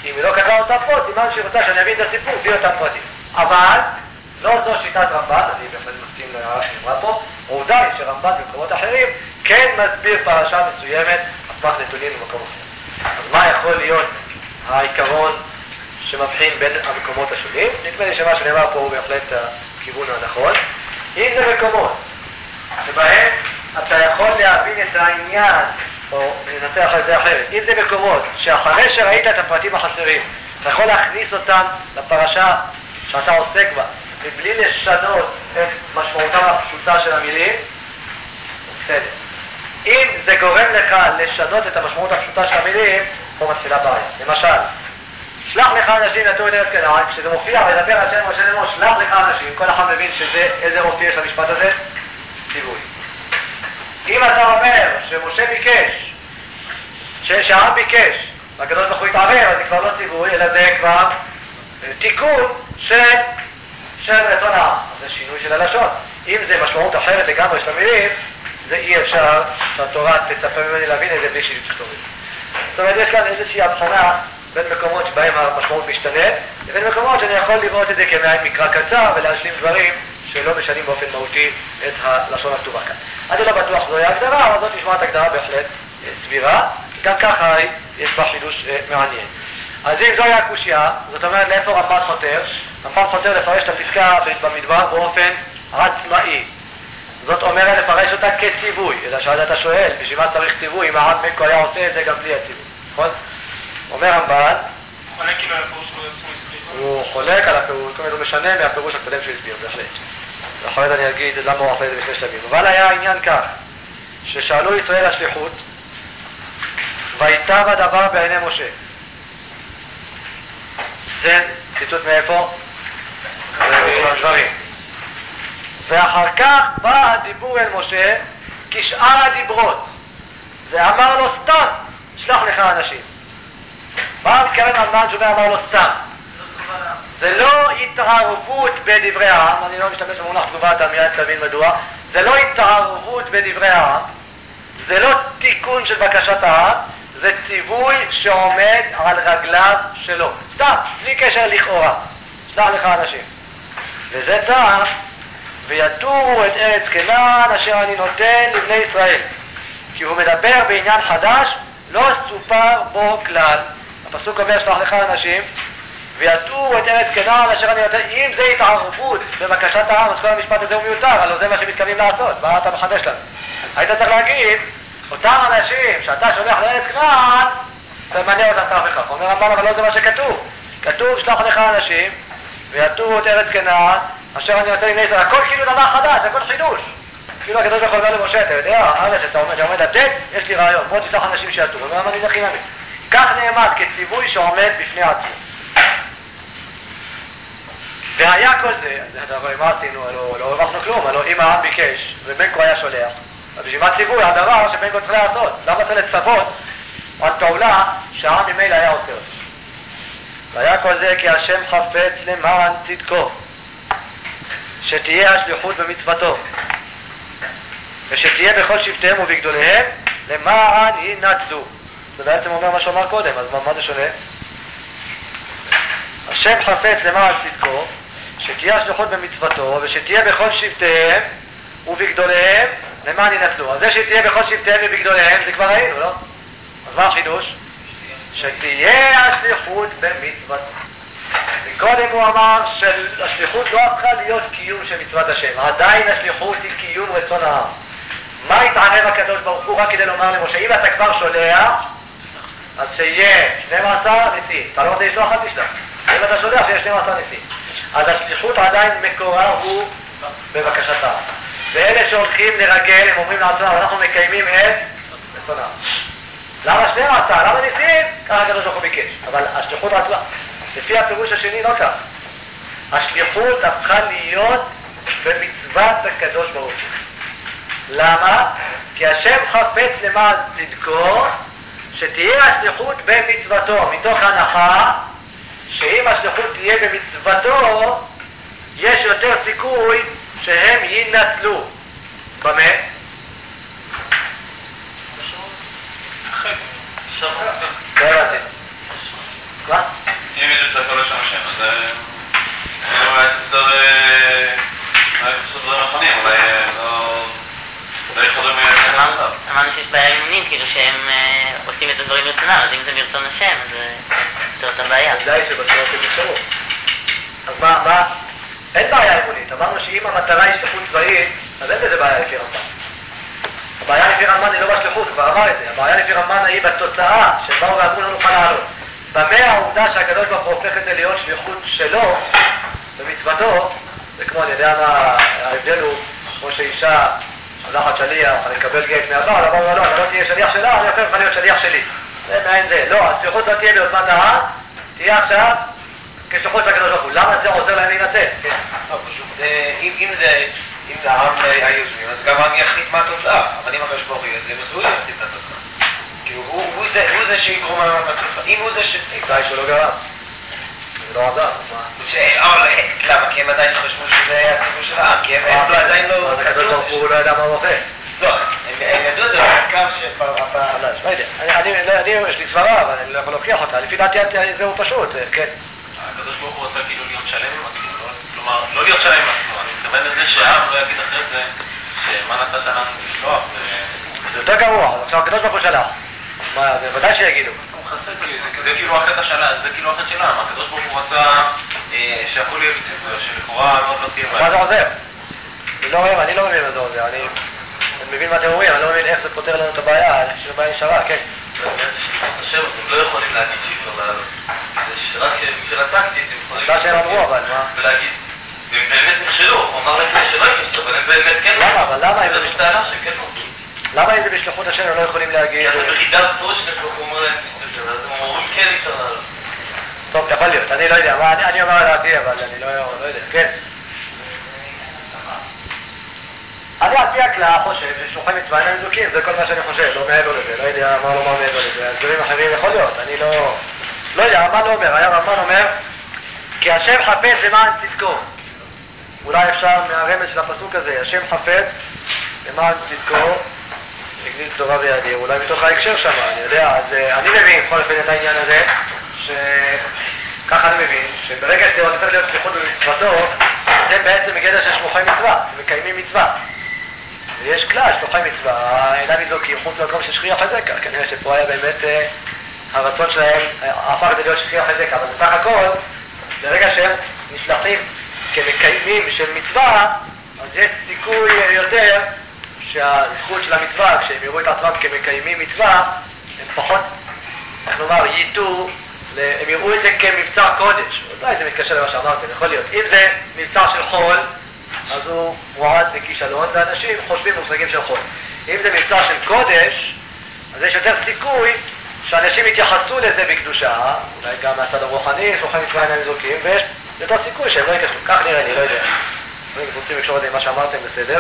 אם היא לא כתבה אותה פה, סימן שהיא רוצה שאני אבין את הסיפור בלי אותם פרטים. אבל לא זו שיטת רמב"ן, אני בהחלט מסכים להערה שנאמרה פה, עובדה היא שרמב"ן במקומות אחרים כן מסביר פרשה מסוימת על סמך נתונים במקום אחר. אז מה יכול להיות העיקרון שמבחין בין המקומות השונים? נדמה לי שמה שנאמר פה הוא בהחלט הכיוון הנכון. אם זה מקומות שבהם אתה יכול להבין את העניין, או ננסח את זה אחרת, אם זה מקומות שאחרי שראית את הפרטים החסרים, אתה יכול להכניס אותם לפרשה שאתה עוסק בה, מבלי לשנות את משמעותם הפשוטה של המילים, בסדר. אם זה גורם לך לשנות את המשמעות הפשוטה של המילים, פה מתחילה בעיה. למשל, שלח לך אנשים לתור את ארץ כנען, כשזה מופיע ולדבר על שם משה לאמור, שלח לך אנשים, כל אחד מבין שזה, איזה אופי יש למשפט הזה? ציווי. אם אתה אומר שמשה ביקש, שהעם ביקש, והקדוש ברוך הוא יתערב, אז זה כבר לא ציווי, אלא זה כבר תיקון של, של רצון העם. זה שינוי של הלשון. אם זה משמעות אחרת לגמרי של המילים, זה אי אפשר שהתורה תצפה ממני להבין את זה בלי שהיא תכתוב את זה. זאת אומרת, יש כאן איזושהי הבחנה בין מקומות שבהם המשמעות משתנה, לבין מקומות שאני יכול לראות את זה כמעין מקרא קצר ולהשלים דברים שלא משנים באופן מהותי את הלשון הכתובה כאן. אני לא בטוח שזו היא הגדרה, אבל זאת נשמעת הגדרה בהחלט סבירה, גם ככה יש בה חידוש מעניין. אז אם זו היא הקושיה, זאת אומרת לאיפה רמב"ן חותר? רמב"ן חותר לפרש את הפסקה במדבר באופן עצמאי. זאת אומרת לפרש אותה כציווי, אלא שעד אתה שואל, בשביל מה צריך ציווי, אם העם מקו היה עושה את זה גם בלי הציווי, נכון? אומר רמב"ן, חולק עם הפירוש שהוא הסביר. הוא חולק על הפירוש, זאת אומרת הוא משנה מהפירוש הקודם שהוא הסביר, בהחלט. ואחרי אני אגיד למה הוא עושה את זה בשני שלבים. אבל היה העניין כך, ששאלו ישראל השליחות, והייטב הדבר בעיני משה. זה ציטוט מאיפה? דברים. ואחר כך בא הדיבור אל משה כשאר הדיברות, ואמר לו סתם, שלח לך אנשים. מה מתכוון רמב"ן שהוא אמר לו סתם? זה לא התערבות בדברי העם, אני לא משתמש במונח תגובה, אתה מיד תבין מדוע, זה לא התערבות בדברי העם, זה לא תיקון של בקשת העם, זה ציווי שעומד על רגליו שלו. סתם, בלי קשר לכאורה. שלח לך אנשים. וזה טעם, ויתורו את ארץ כנען אשר אני נותן לבני ישראל. כי הוא מדבר בעניין חדש, לא סופר בו כלל. הפסוק אומר שלח לך אנשים, ויתורו את ארץ כנען אשר אני נותן. אם זה התערבות בבקשת העם, אז כל המשפט הזה הוא מיותר, הלוא זה מה שמתכוונים לעשות. מה אתה מחדש לנו? היית צריך להגיד, אותם אנשים שאתה שולח לארץ כנען, תמנה אותם כך וכך. אומר רמב"ן, אבל לא זה מה שכתוב. כתוב שלח לך אנשים, ויתורו את ארץ כנען אשר אני נותן לבני ישראל. הכל כאילו דבר חדש, הכל חידוש. כאילו הקדוש ברוך הוא אומר למשה, אתה יודע, הארץ אתה עומד, עומד לתת, יש לי רעיון, בוא תשלח אנשים שיתורו. אומר רמב"ן, אני חינמי. כך נאמר כציווי שעומד בפני עצמו. והיה כל זה, מה עשינו? לא הרווחנו כלום, הלוא אם העם ביקש ובן כה היה שולח, אז בשביל מה ציווי? הדבר שבן כה צריך לעשות. למה צריך לצוות על פעולה שהעם ממילא היה עושה אותה? והיה כל זה כי השם חפץ למען צדקו, שתהיה השליחות במצוותו, ושתהיה בכל שבטיהם ובגדוליהם למען ינצלו. זה בעצם אומר מה שאומר קודם, אז מה, מה זה שונה? השם חפץ למען צדקו, שתהיה השליחות במצוותו, ושתהיה בכל שבטיהם ובגדוליהם למען ינצלו. אז זה שתהיה בכל שבטיהם ובגדוליהם זה כבר ראינו, לא? אז מה החידוש? שתהיה השליחות במצוותו. וקודם הוא אמר שהשליחות לא הפכה להיות קיום של מצוות השם, עדיין השליחות היא קיום רצון העם. מה התערב הקדוש ברוך הוא רק כדי לומר למשה, אם אתה כבר שולח, אז שיהיה שנים עשר ניסים. אתה לא רוצה לשלוח, אל תשלח. אם אתה שולח, שיהיה שנים עשר ניסים. אז השליחות עדיין מקורה הוא בבקשת העם. ואלה שהולכים לרגל, הם אומרים לעצמם, אנחנו מקיימים את רצון העם. למה שנים עשר? למה ניסים? ככה הקדוש ברוך הוא ביקש. אבל השליחות עצמה, לפי הפירוש השני לא כך. השליחות הפכה להיות במצוות הקדוש ברוך הוא. למה? כי השם חפץ למען צדקו, שתהיה השליחות במצוותו, מתוך הנחה שאם השליחות תהיה במצוותו, יש יותר סיכוי שהם ינצלו. במה? לא הבנתי. מה? השם, אז זה יותר את הבעיה. ודאי שבסוף הם יחשרו. אז מה, מה? אין בעיה אמונית. אמרנו שאם המטרה היא שליחות צבאית, אז אין בזה בעיה לפי רמב"ן. הבעיה לפי רמב"ן היא לא בשליחות, כבר אמר את זה. הבעיה לפי רמב"ן היא בתוצאה, שהם באו ואמרו לנו נוכל לעלות. במה העובדה שהקדוש ברוך הוא הופך את זה להיות שליחות שלו, במצוותו, זה כמו, אני יודע מה, ההבדל הוא, כמו שאישה הלכת שליח, אני אקבל גט מהבעל, אבל לא, לא, אתה לא תהיה שליח שלה, אני הופך לך להיות שליח שלי. זה מעין זה. לא, השליחות לא תהיה ביוזמת העם, תהיה עכשיו כשליחות של הקדוש ברוך הוא. למה זה עוזר להם להינצל? כן. לא, פשוט, אם זה, אם זה העם היוזמים, אז גם העם יחליט מה התוצאה. אבל אם הקדוש ברוך הוא יוזם, אז הוא יחליט את התוצאה. כאילו, הוא זה שיגרום על התוצאה. אם הוא זה ש... די שלא גרם. זה לא עזר. אבל למה? כי הם עדיין חשבו שזה הציבור של העם, כי הם עדיין לא... הקדוש ברוך הוא לא ידע מה הוא עושה. לא, הם ידעו את זה, בעיקר שבפעם... לא יודע, אני, יש לי סברה, אבל אני לא יכול להוכיח אותה. לפי דעתי זהו פשוט, כן. הקדוש ברוך הוא רוצה כאילו להיות שלם עם עצמו, כלומר, לא להיות שלם עם עצמו, אני מתכוון לזה שהעם לא יגיד אחרי זה שמה נתת לנו לשלוח זה יותר גרוע, עכשיו הקדוש ברוך הוא שלח. זה ודאי שיגידו. זה כאילו החטא השלה, זה כאילו החטא שלנו, הקדוש ברוך הוא רצה שהכל יהיה בצבוע, שלכאורה מאוד לא תהיה בעיה. מה זה עוזר? אני לא מבין, אני לא מבין מה זה עוזר, אני מבין מה אתם אומרים, אני לא מבין איך זה פותר לנו את הבעיה, של הבעיה נשארה, כן. השם, הם לא יכולים להגיד שאי אפשר לעלות. זה שרק בשביל הטקטית הם יכולים... מה שהם אמרו, אבל מה? ולהגיד, והם באמת נכשלו, הוא אמר להם שלא יקשתו, אבל הם באמת כן... למה? אבל למה הם... זה משתעלה שכן לא. למה אם זה בשליחות השם הם לא יכולים להגיד... כי אז בחידה פרוש הוא אומר להם תסתכל, אז הם אומרים כן אפשר לעלות. טוב, יכול להיות, אני לא יודע, אני אומר לדעתי, אבל אני לא יודע, כן. אני על פי הכלל חושב ששלוחי מצווה אינם דזוקים, זה כל מה שאני חושב, לא מעבר לזה, לא יודע מה לומר מעבר לזה, אז דברים אחרים יכול להיות, אני לא... לא יודע, הרמב"ן לא אומר, היה הרמב"ן אומר כי השם חפץ למען צדקו. אולי אפשר מהרמז של הפסוק הזה, השם חפץ למען צדקו, הגדיל תורה וידיר, אולי מתוך ההקשר שם, אני יודע, אז אני מבין בכל אופן את העניין הזה, שככה אני מבין, שברגע שזה הופך להיות שליחות במצוותו, אתם בעצם בגדר של שלוחי מצווה, אתם מקיימים מצווה. ויש כלל, שלוחי מצווה, אינם ניזוקים, חוץ למקום של שכיח חזקה, כנראה שפה היה באמת הרצון שלהם, הפך את זה להיות שכיח חזקה, אבל בסך הכל, ברגע שהם נשלחים כמקיימים של מצווה, אז יש סיכוי יותר שהזכות של המצווה, כשהם יראו את עצמם כמקיימים מצווה, הם פחות, איך נאמר, ייתו, הם יראו את זה כמבצע קודש. אולי זה מתקשר למה שאמרתם, יכול להיות. אם זה מבצע של חול, אז הוא מועד לכישלון, ואנשים חושבים מושגים של חול. אם זה מבצע של קודש, אז יש יותר סיכוי שאנשים יתייחסו לזה בקדושה, אולי גם מהצד הרוחני, שלוחי מצווה אינם ניזוקים, ויש יותר סיכוי שהם לא יקשו. כך נראה לי, לא יודע. אם רוצים לקשור את זה עם מה שאמרתם, בסדר.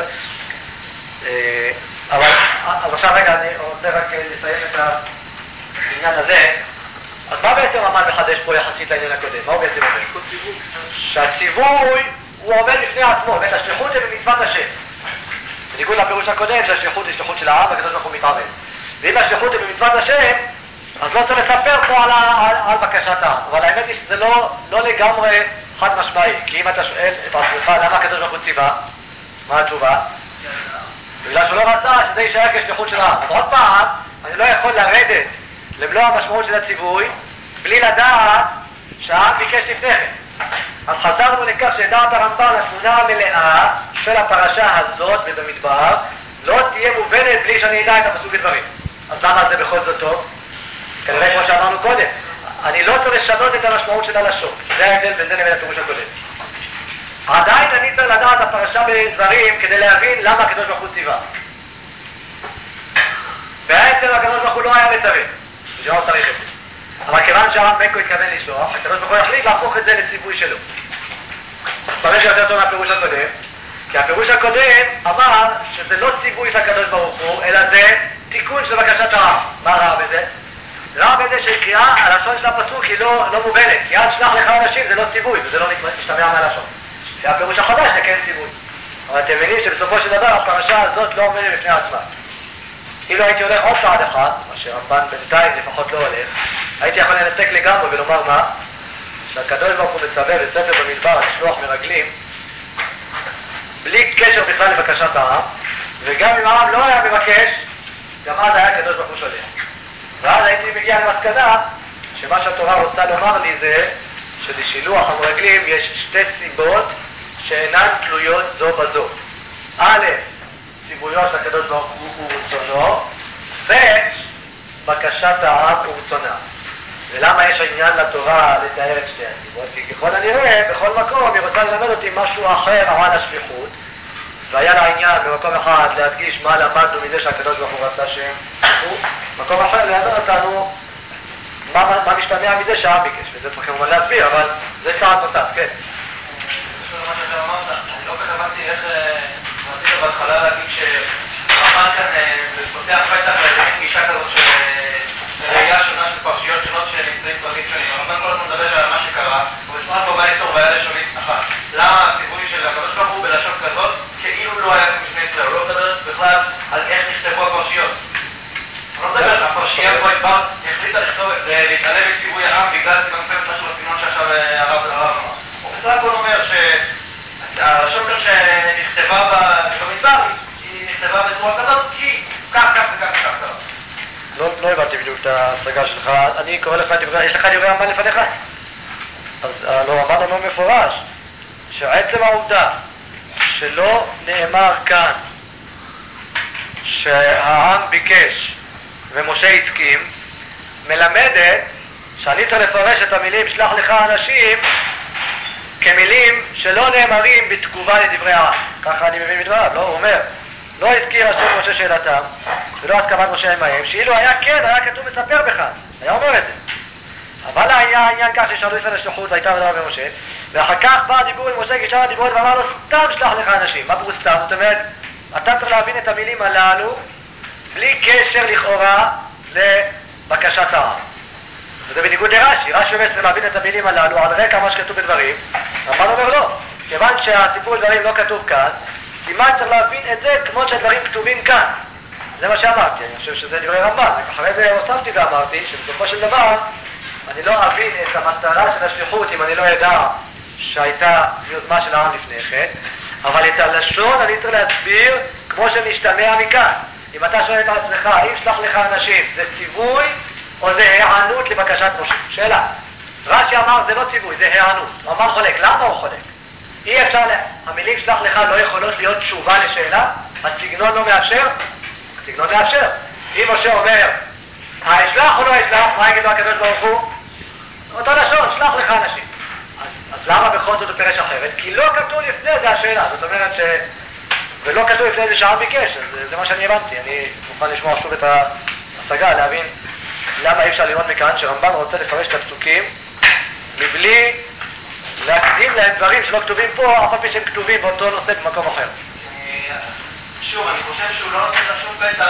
אבל, אז עכשיו רגע, אני רוצה רק לסיים את העניין הזה. אז מה בעצם רמב"ן מחדש פה יחסית לעניין הקודם? מה הוא בעצם אומר? שהציווי הוא עומד בפני עצמו, ואת השליחות זה במצוות השם. בניגוד לפירוש הקודם, שהשליחות היא שליחות של העם, והקדוש ברוך הוא מתערב. ואם השליחות היא במצוות השם, אז לא צריך לספר פה על, על, על בקשת העם. אבל האמת היא שזה לא, לא לגמרי חד משמעי, כי אם אתה שואל את עצמך למה הקדוש ברוך הוא ציווה, מה התשובה? בגלל שהוא לא רצה שזה יישאר כשליחות של העם. אז עוד פעם, אני לא יכול לרדת למלוא המשמעות של הציווי, בלי לדעת שהעם ביקש לפני כן. אז חזרנו לכך שדעת הרמב"ן, התמונה המלאה של הפרשה הזאת ובמדבר, לא תהיה מובנת בלי שאני אדע את הפסוק בדברים. אז למה זה בכל זאת טוב? כנראה כמו שאמרנו קודם, אני לא צריך לשנות את המשמעות של הלשון. זה ההבדל בין זה לבין הפירוש הקודם. עדיין אני צריך לדעת הפרשה בדברים כדי להבין למה הקדוש ברוך הוא ציווה. בעצם הקדוש ברוך הוא לא היה מצווה. בשביל מה הוא צריך את זה? אבל כיוון שהרב בקו התכוון לשלוח, הקדוש ברוך הוא יחליט להפוך את זה לציווי שלו. פרש יותר טוב מהפירוש הקודם, כי הפירוש הקודם אמר שזה לא ציווי של הקדוש ברוך הוא, אלא זה תיקון של בקשת הרב. מה רע בזה? רע בזה שקריאה, הלשון של הפסוק היא לא, לא מובנת, כי אל תשלח לך אנשים זה לא ציווי, וזה לא משתמע מהלשון. שהפירוש החדש זה כן ציווי. אבל אתם מבינים שבסופו של דבר הפרשה הזאת לא עומדת בפני עצמה. אילו הייתי הולך עוד צעד אחד, מה שרמב"ן בינתיים לפחות לא הולך, הייתי יכול לנתק לגמרי ולומר מה? שהקדוש ברוך הוא מצווה בספר במדבר לשלוח מרגלים בלי קשר בכלל לבקשת העם, וגם אם העם לא היה מבקש, גם אז היה הקדוש ברוך הוא שולח. ואז הייתי מגיע למסקנה שמה שהתורה רוצה לומר לי זה שלשילוח המרגלים יש שתי סיבות שאינן תלויות זו בזו. א', ציוויו של הקדוש ברוך הוא ורצונו, ובקשת העם ורצונה. ולמה יש העניין לתורה לתאר את שתי הסיבות? כי ככל הנראה, בכל מקום היא רוצה ללמד אותי משהו אחר על השליחות, והיה לה עניין במקום אחד להדגיש מה למדנו מזה שהקדוש ברוך הוא רצה שהם הוא, מקום אחר ללמד אותנו מה, מה משתמע מזה שהעם ביקש, וזה צריך כמובן להסביר, אבל זה צעד נוסף, כן. מה שאתה אמרת, אני לא כך הבנתי איך רצית בהתחלה להגיד שהרמב"ן כאן פותח פתח לאיזושהי גישה כזאת של ראייה שונה של פרשיות שונות שנמצאים פרטים שונים. הרמב"ן כל הזמן מדבר על מה שקרה, ובשמעת פה באיתור והיה לשונית אחת. למה הציווי של הקדוש ברוך הוא בלשון כזאת כאילו לא היה כמשנה ישראל? הוא לא מדבר בכלל על איך נכתבו הפרשיות. הוא לא מדבר על הפרשייה פה כבר החליטה לכתוב להתעלם בציווי העם בגלל סימן מסוים משהו בסגנון שעכשיו הרב אמר. הוא בכלל כל אומר שהלשון כאן שנכתבה במדבר היא נכתבה בצורה כזאת כי כך כך וכך וכך כזאת. לא, לא הבנתי בדיוק את ההשגה שלך. אני קורא לך דברי, יש לך דברי הרמב"ן לפניך? אז לא הרמב"ן אומר מפורש שעצם העובדה שלא נאמר כאן שהעם ביקש ומשה הסכים מלמדת שאני צריך לפרש את המילים שלח לך אנשים כמילים שלא נאמרים בתגובה לדברי העם. ככה אני מבין מדבריו, לא? הוא אומר לא הזכיר השם משה שאלתם ולא הסכמת משה עמהם, שאילו היה כן, היה כתוב מספר בכלל, היה אומר את זה. אבל היה העניין כך ששאלו ישראל לשלחות והייתה ודבר במשה, ואחר כך בא הדיבור עם משה גישר הדיברות ואמר לו סתם שלח לך אנשים. מה פירוש סתם? זאת אומרת, אתה צריך להבין את המילים הללו בלי קשר לכאורה לבקשת העם. וזה בניגוד לרש"י, רש"י אומר שצריך להבין את המילים הללו על רקע מה שכתוב בדברים. הרמב"ן אומר לא, כיוון שהסיפור דברים לא כתוב כאן, סימן צריך להבין את זה כמו שהדברים כתובים כאן. זה מה שאמרתי, אני חושב שזה דברי רמב"ן. אחרי זה הוספתי ואמרתי שבסופו של דבר אני לא אבין את המטרה של השליחות אם אני לא ידע שהייתה יוזמה של העם לפני כן, אבל את הלשון אני צריך להסביר כמו שמשתמע מכאן. אם אתה שואל את עצמך, האם שלח לך אנשים זה ציווי או זה הענות לבקשת משה? שאלה. רש"י אמר זה לא ציווי, זה הענות. הוא אמר חולק. למה הוא חולק? אי אפשר, המילים שלח לך לא יכולות להיות תשובה לשאלה? הסגנון לא מאפשר? הסגנון מאפשר. אם משה אומר, הישלח או לא ישלח, מה יגיד לו הקדוש ברוך הוא? אותו לשון, שלח לך אנשים. אז, אז למה בכל זאת הוא פרש אחרת? כי לא כתוב לפני זה השאלה. זאת אומרת ש... ולא כתוב לפני זה שהעם ביקש. זה, זה מה שאני הבנתי. אני מוכן לשמוע שוב את ההשגה, להבין למה אי אפשר לראות מכאן שרמב"ן רוצה לפרש את הפסוקים מבלי להקדים להם דברים שלא כתובים פה, אף על פי שהם כתובים באותו נושא במקום אחר. שוב, אני חושב שהוא לא נותן לשום פתח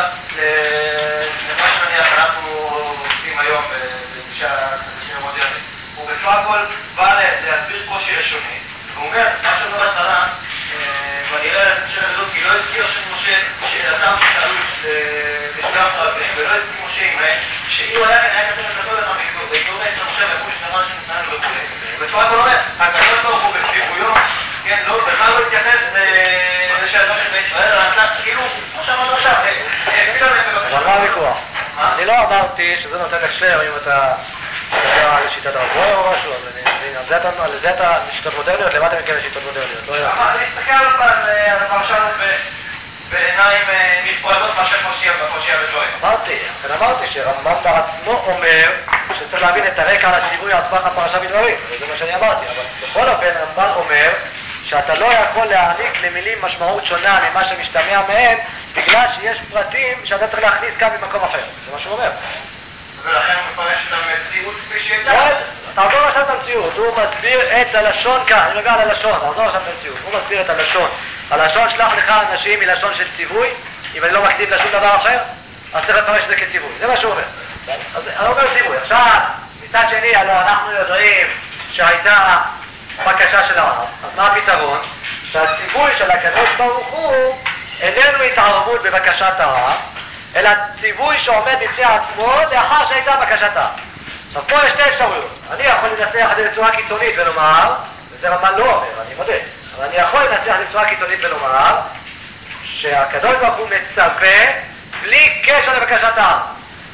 למה שנניח אנחנו עושים היום בגישה מודרנית. הוא בסך הכל בא להסביר קושי לשוני, והוא אומר, מה שאומר בהתחלה, ואני אראה את השם הזאת, כי לא הזכיר השם משה שאלתם שאלו לשלוח רגלים, ולא הזכיר משה עמהם, שאילו היה כן היה כתוב לכתוב לך בעקבות את משה והקום שתראה שנתנו וכו'. בסך הכל אומר, הקדוש ברוך הוא בציוויו, כן, לא בכלל לא התייחס לשאלתו של בית ישראל, אלא נתן כאילו, כמו שאמרנו עכשיו, אבל מה הוויכוח? אני לא אמרתי שזה נותן הכשר אם אתה מדבר על שיטת הרבוי או משהו, אז אני מבין, על זה אתה שיטות מודרניות, למה אתה מכיר שיטות מודרניות? אני אסתכל על הפרשה בעיניים נפרדות מאשר פרשייה בדברים. אמרתי, לכן אמרתי שרמב"ן בעצמו אומר שצריך להבין את הרקע על הציווי על סמך הפרשה בדברים, וזה מה שאני אמרתי, אבל בכל אופן רמב"ן אומר שאתה לא יכול להעניק למילים משמעות שונה ממה שמשתמע מהם בגלל שיש פרטים שאתה צריך להכניס כאן במקום אחר. זה מה שהוא אומר. ולכן הוא מפרש את המציאות כפי שהייתה. תעבור עכשיו את המציאות. הוא מסביר את הלשון כאן. אני מדבר על הלשון. תעבור עכשיו את המציאות. הוא מסביר את הלשון. הלשון שלח לך אנשים היא לשון של ציווי. אם אני לא מקדים לשום דבר אחר, אז צריך לפרש את זה כציווי. זה מה שהוא אומר. אז אני אומר ציווי. עכשיו, מצד שני, הלוא אנחנו יודעים שהייתה בקשה של העם. אז מה הפתרון? שהציווי של הקדוש ברוך הוא איננו התערבות בבקשת העם, אלא ציווי שעומד בפני עצמו לאחר שהייתה בקשת העם. עכשיו פה יש שתי אפשרויות. אני יכול לנסח את זה בצורה קיצונית ולומר, וזה רמב"ן לא אומר, אני מודה, אבל אני יכול לנסח את זה בצורה קיצונית ולומר שהקדוש ברוך הוא מצווה בלי קשר לבקשת העם.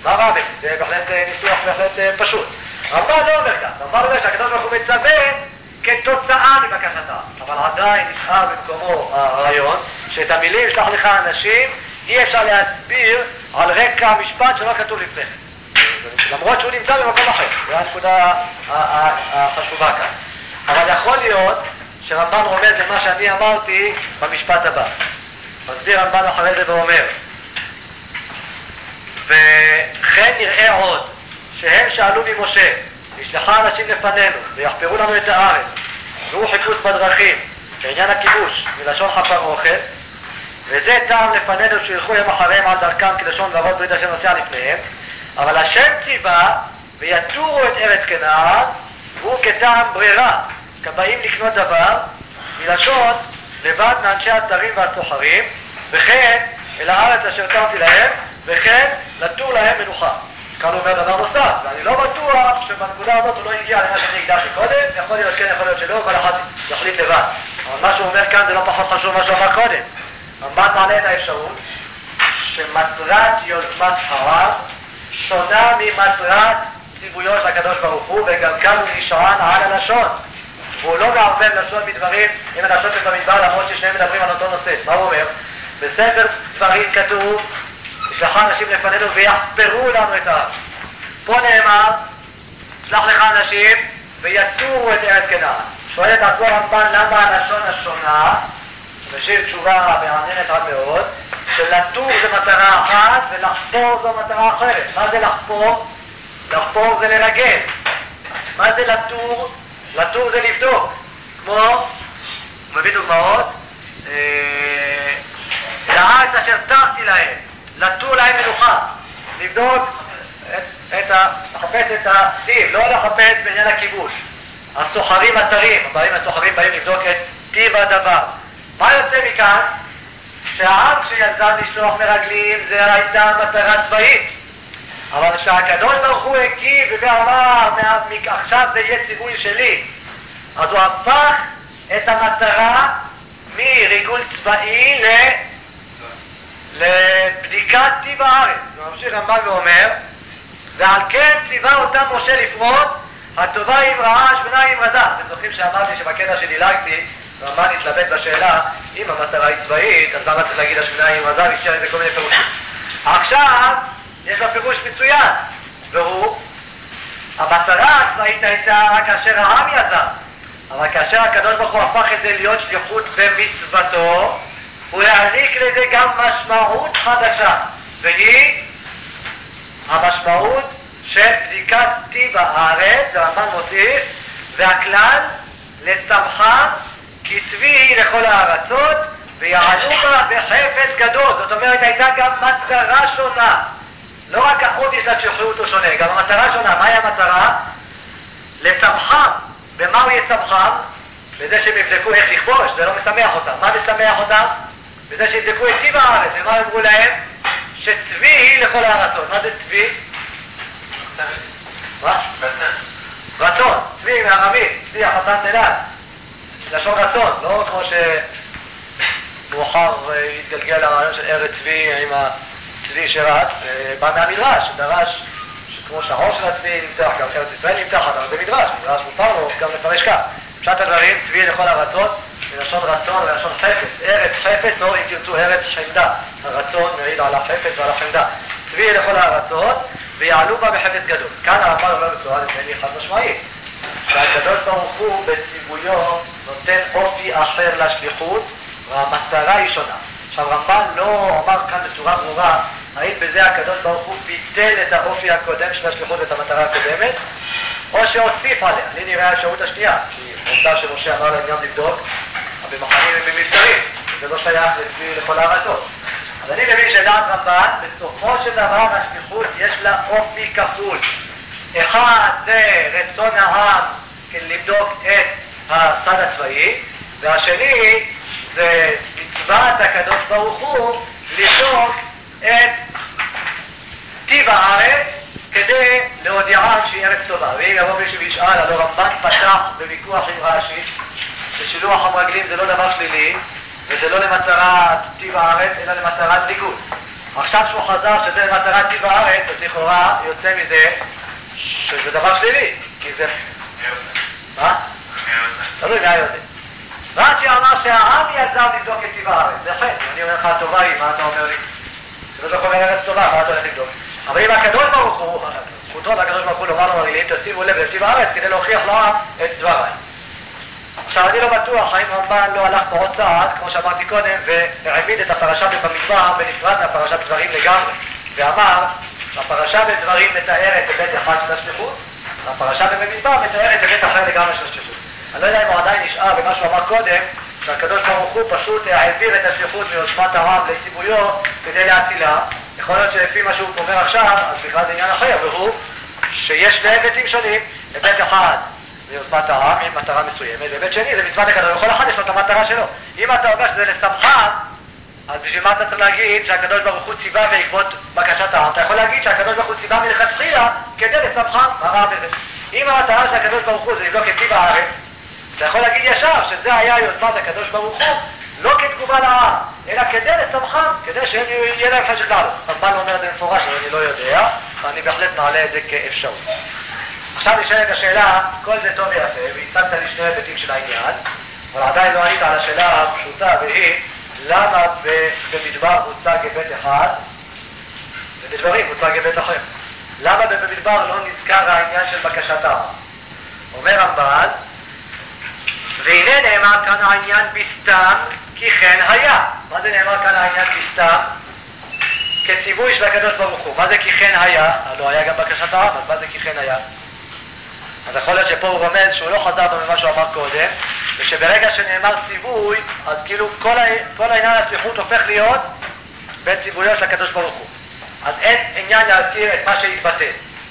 מה רע בזה? זה בהחלט ניסוח בהחלט פשוט. רמב"ן לא אומר כך, רמב"ן אומר שהקדוש ברוך הוא מצווה כתוצאה מבקשתה, אבל עדיין נשאר במקומו הרעיון שאת המילים שלח לך אנשים אי אפשר להסביר על רקע המשפט שלא כתוב לפני כן, למרות שהוא נמצא במקום אחר. זו הנקודה החשובה כאן. אבל יכול להיות שרמב"ן רומז למה שאני אמרתי במשפט הבא. מסביר רמב"ן אחרי זה ואומר, וכן נראה עוד שהם שאלו ממשה, נשלחה אנשים לפנינו ויחפרו לנו את הארץ, והוא חיפוש בדרכים בעניין הכיבוש מלשון חפר אוכל, וזה טעם לפנינו שילכו הם אחריהם על דרכם כלשון ועבוד ברית השם נוסע לפניהם, אבל השם ציווה ויתורו את ארץ כנען, והוא כטעם ברירה כבאים לקנות דבר מלשון לבד מאנשי התרים והסוחרים, וכן אל הארץ אשר תרתי להם, וכן לתור להם מנוחה. כאן הוא אומר דבר נוסף, ואני לא בטוח שבנקודה הזאת הוא לא הגיע למה שאני הקדשתי קודם, יכול להיות כן, יכול להיות שלא, כל אחד יחליט לבד. אבל מה שהוא אומר כאן זה לא פחות חשוב מה שהוא אמר קודם. רמב"ן מעלה את האפשרות שמטרת יוזמת הרב שונה ממטרת ציוויו של הקדוש ברוך הוא, וגם כאן הוא נשען על הלשון. והוא לא מערבב לשון מדברים עם הלשון במדבר, למרות ששניהם מדברים על אותו נושא. מה הוא אומר? בספר דברים כתוב, נשלחה אנשים לפנינו ויחפרו לנו את הארץ. פה נאמר, שלח לך אנשים ויתורו את ארץ כנען. שואל את עצמו רמב"ן למה הלשון השונה, משיב תשובה מעניינת עד מאוד, שלתור זה מטרה אחת ולחפור זו מטרה אחרת. מה זה לחפור? לחפור זה לרגל. מה זה לתור? לתור זה לבדוק. כמו, הוא מביא דוגמאות, לארץ אשר תרתי להם, לתור להם מנוחה. לבדוק את, את ה, לחפש את הטיב, לא לחפש בעניין הכיבוש. הסוחרים אתרים, הבאים הסוחרים באים לבדוק את טיב הדבר. מה יוצא מכאן? שהעם כשיצא לשלוח מרגלים זה הייתה מטרה צבאית, אבל כשהקדוש ברוך הוא הגיב ואמר עכשיו זה יהיה ציווי שלי, אז הוא הפך את המטרה מריגול צבאי ל... לבדיקת טיב הארץ. הוא ממשיך רמב"ן ואומר, ועל כן ציווה אותם משה לפרוט הטובה עם רעה השמנה עם רזה. אתם זוכרים שאמרתי שבקטע שדילגתי רמב"ן התלבט בשאלה אם המטרה היא צבאית, אז למה צריך להגיד השמנה עם רזה, והשאר את זה כל מיני פירושים. עכשיו יש לה פירוש מצוין, והוא המטרה הצבאית הייתה רק כאשר העם יצא, אבל כאשר הקדוש ברוך הוא הפך את זה להיות שליחות במצוותו, הוא העניק לזה גם משמעות חדשה, והיא המשמעות של בדיקת טיב הארץ. והרמב"ן מוסיף, והכלל לצמחם כי צבי היא לכל הארצות ויעלו בה בחפץ גדול. זאת אומרת הייתה גם מטרה שונה, לא רק העובי של השליחות הוא שונה, גם המטרה שונה. מהי המטרה? לצמחם. במה הוא יצמחם? בזה שהם יבדקו איך לכבוש, זה לא משמח אותם. מה משמח אותם? בזה שיבדקו את טיב הארץ. ומה אמרו להם? שצבי היא לכל הארצות. מה זה צבי? מה? רצון. צבי מערבית, צבי החתן תלת, לשון רצון, לא כמו שמאוחר התגלגל הרעיון של ארץ צבי עם הצבי שרץ, בא מהמדרש, דרש שכמו שהראש של הצבי נמתח, גם ארץ ישראל נמתחת, אבל במדרש, מדרש מותר לו גם לפרש כך. פשט הדברים, צבי לכל הארצות, מלשון רצון ולשון חפץ. ארץ חפץ, או אם תרצו ארץ חמדה. הרצון מעיד על החפץ ועל החמדה. צבי לכל הארצות, ויעלו בה בחפץ גדול. כאן הרמב"ן אומר בצורה לפני חד משמעית, שהקדוש ברוך הוא בציוויו נותן אופי אחר לשליחות, והמטרה היא שונה. עכשיו רמב"ן לא אמר כאן בצורה ברורה, האם בזה הקדוש ברוך הוא ביטל את האופי הקודם של השליחות ואת המטרה הקודמת, או שהוסיף עליה. לי נראה האפשרות השנייה, כי עובדה שמשה אמר להם גם לבדוק, במחנים ובמבצרים, זה לא שייך לצבי לכל הארצות. אז אני מבין שדעת רמב"ן, בסופו של דבר השליחות יש לה אופי כפול. אחד זה רצון העם לבדוק את הצד הצבאי, והשני זה מצוות הקדוש ברוך הוא לבדוק את טיב הארץ כדי להודיעם שהיא ארץ טובה. ואם יבוא מישהו וישאל, הלא רמב"ן פתח בוויכוח עם רש"י ששילוח המרגלים זה לא דבר שלילי, וזה לא למטרת טיב הארץ אלא למטרת ריגול. עכשיו שהוא חזר שזה מטרת טבע הארץ, אז לכאורה יוצא מזה שזה דבר שלילי, כי זה... מה? תלוי מי היודע. רש"י אמר שהעם יעזב לבדוק את טבע הארץ, זה חטא, אני אומר לך הטובה היא, מה אתה אומר לי? זה לא אומר ארץ טובה, מה אתה הולך לבדוק? אבל אם הקדוש ברוך הוא, זכותו והקדוש ברוך הוא לומר למרעילים, תשימו לב לטבע הארץ כדי להוכיח לעם את דבריי. עכשיו אני לא בטוח האם רמב"ן לא הלך פה עוד צעד, כמו שאמרתי קודם, והעמיד את הפרשה במדבר בנפרד מהפרשה בדברים לגמרי, ואמר שהפרשה בדברים מתארת בבית אחד של השליחות, והפרשה במדבר מתארת בבית אחר לגמרי של השליחות. אני לא יודע אם הוא עדיין נשאר במה שהוא אמר קודם, שהקדוש ברוך הוא פשוט העביר את השליחות מיוזמת העם לציוויו כדי להצילה. יכול להיות שלפי מה שהוא אומר עכשיו, אז בכלל זה עניין אחר, והוא שיש שני היבטים שונים, היבט אחד מיוזמת העם עם מטרה מסוימת, והיבט שני זה מצוות הקדוש, וכל אחד יש לו את המטרה שלו. אם אתה אומר שזה לשמחה, אז בשביל מה אתה צריך להגיד שהקדוש ברוך הוא ציווה בעקבות בקשת העם? אתה יכול להגיד שהקדוש ברוך הוא ציווה מלכתחילה כדי לשמחה, מה רע בזה? אם המטרה של הקדוש ברוך הוא זה לבדוק את טבע הארץ, אתה יכול להגיד ישר שזה היה יוזמת הקדוש ברוך הוא, לא כתגובה לעם, אלא כדי לשמחם, כדי שהם יהיה להם חשק לעלות. רמב"ן לא אומר את זה מפורש, אבל אני לא יודע, ואני בהחלט מעלה את זה כאפשרות. עכשיו נשאלת השאלה, כל זה טוב ויפה, והצגת לי שני היבטים של העניין, אבל עדיין לא ענית על השאלה הפשוטה, והיא, למה במדבר מוצג היבט אחד, ובדברים מוצג היבט אחר? למה במדבר לא נזכר העניין של בקשת העם? אומר רמב"ן, והנה נאמר כאן העניין בסתם כי כן היה. מה זה נאמר כאן העניין בסתם? כציווי של הקדוש ברוך הוא. מה זה כי כן היה? לא היה גם בקשת העם, אז מה זה כי כן היה? אז יכול להיות שפה הוא רומז שהוא לא חזר במה שהוא אמר קודם, ושברגע שנאמר ציווי, אז כאילו כל, ה... כל העניין השליחות הופך להיות בין ציוויו של הקדוש ברוך הוא. אז אין עניין להזכיר את מה שהתבטא.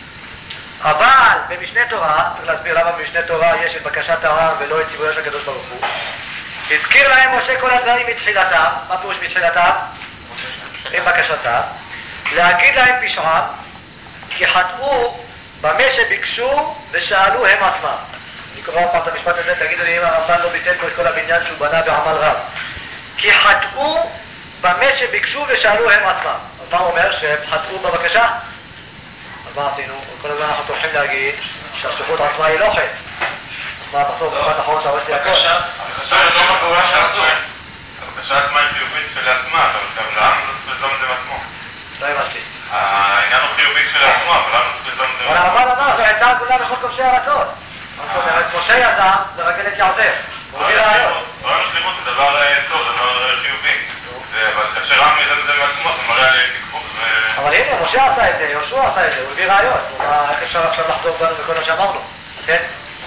אבל במשנה תורה, צריך להסביר למה במשנה תורה יש את בקשת העם ולא את ציוויו של הקדוש ברוך הוא. הזכיר להם משה כל הדברים מתחילתם. מה פירוש מתחילתם? עם בקשתם. להגיד להם פשעם, כי חטאו במה שביקשו ושאלו הם עצמם. אני קורא פעם את המשפט הזה, תגידו לי אם הרמב"ן לא ביטל פה את כל הבניין שהוא בנה בעמל רב. כי חטאו במה שביקשו ושאלו הם עצמם. מה הוא אומר? שהם חטאו בבקשה? אז מה עשינו? כל הזמן אנחנו תוכלים להגיד שהשליחות עצמה היא לא חטא. מה בסוף במשפט האחרון שהרס לי הכל? הבקשה לא מגורה שעזו. הבקשה עצמה היא חיובית של עצמה, אבל גם לעם לא צריך לזום את זה מעצמו. לא הבנתי. העניין הוא חיובית של עצמו, אבל לעם לא צריך לזום את זה אבל הרמב"ן אמר, זו הייתה הגדולה בכל כובשי הארצות. זאת אומרת, משה יזם, זה רגל את יעזר. הוא מביא רעיון. רעיון השליחות זה דבר טוב, זה דבר חיובי. אבל כאשר העם יזם את זה מעצמו, זה מראה על תקפות. אבל הנה, משה עשה את זה, יהושע עשה את זה, הוא הביא רעיון. איך אפשר עכשיו לחזור בנו בכל מה שאמרנו? כן?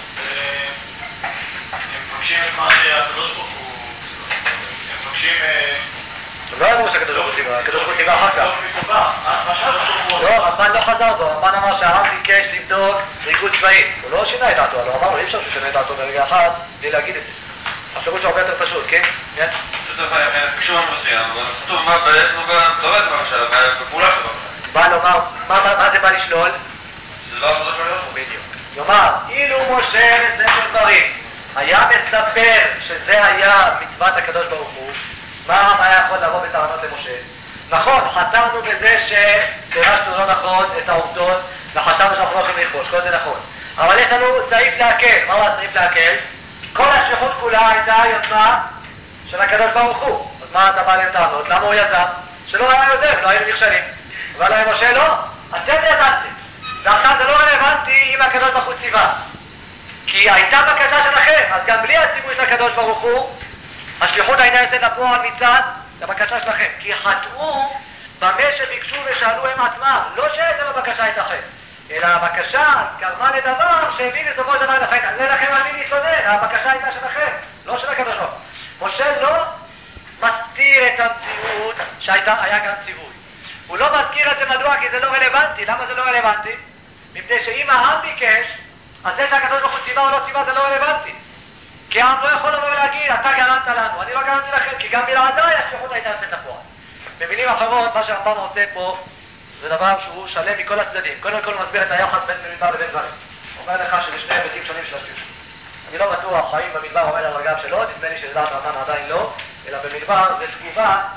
הם מבקשים את מה שהקדוש ברוך הוא... הם מבקשים... הם לא אמרו שהקדוש ברוך הוא ציווה, הקדוש ברוך הוא ציווה אחר כך. לא, רמב"ן לא חזר בו, רמב"ן אמר שהעם ביקש לבדוק ריגול צבאי. הוא לא שינה את דעתו, אבל הוא אמר לו אי אפשר ששינה את דעתו ברגע אחד בלי להגיד את זה. הפירוש הרבה יותר פשוט, כן? כן? פשוט הם ביקשו לנו מסוים, אבל כתוב מה בעצם לא בעצם במשל, בפעולה שלו. בא לומר, מה זה בא לשלול? שזה לא עבודה שלו? בדיוק. כלומר, אילו משה בספר דברים היה מספר שזה היה מצוות הקדוש ברוך הוא, מה העם היה יכול לבוא בטענות למשה? נכון, חטאנו בזה שפירשנו לא נכון את העובדות וחשבנו שאנחנו לא יכולים לכבוש, כל זה נכון. אבל יש לנו סעיף להקל. מהו הסעיף להקל? כל השליחות כולה הייתה יוזמה של הקדוש ברוך הוא. אז מה אתה בא להם טענות? למה הוא יזם? שלא היה יוזם, לא היינו נכשלים. אבל להם משה לא, אתם יזמתם. ועכשיו זה לא רלוונטי אם הקדוש ברוך הוא ציווה. כי הייתה בקשה שלכם, אז גם בלי הציווי של הקדוש ברוך הוא, השליחות הייתה יוצאת לפועל מצד לבקשה שלכם. כי חטאו במה שביקשו ושאלו הם עצמם. לא שזה בבקשה הייתכם, אלא הבקשה גרמה לדבר שהביא בסופו של דבר לכם. אז אין לכם על מי להתלונן, הבקשה הייתה שלכם, לא של הקדוש ברוך הוא. משה לא מסתיר את המציאות שהיה גם ציווי. הוא לא מזכיר את זה מדוע, כי זה לא רלוונטי. למה זה לא רלוונטי? מפני שאם העם ביקש, אז זה שהקדוש ברוך הוא ציווה או לא ציווה זה לא רלוונטי. כי העם לא יכול לבוא ולהגיד, אתה גרמת לנו, אני לא גרמתי לכם, כי גם בלעדיי השליחות הייתה יוצאת לפועל. במילים אחרות, מה שהרמב"ם עושה פה, זה דבר שהוא שלם מכל הצדדים. קודם כל הוא מסביר את היחס בין במדבר לבין דברים. הוא אומר לך שזה שני היבטים שונים של השליחות. אני לא בטוח, האם במדבר עומד על רגליו שלו, נדמה לי שלדעת רמב"ם עדיין לא, אלא במדבר זה תגובה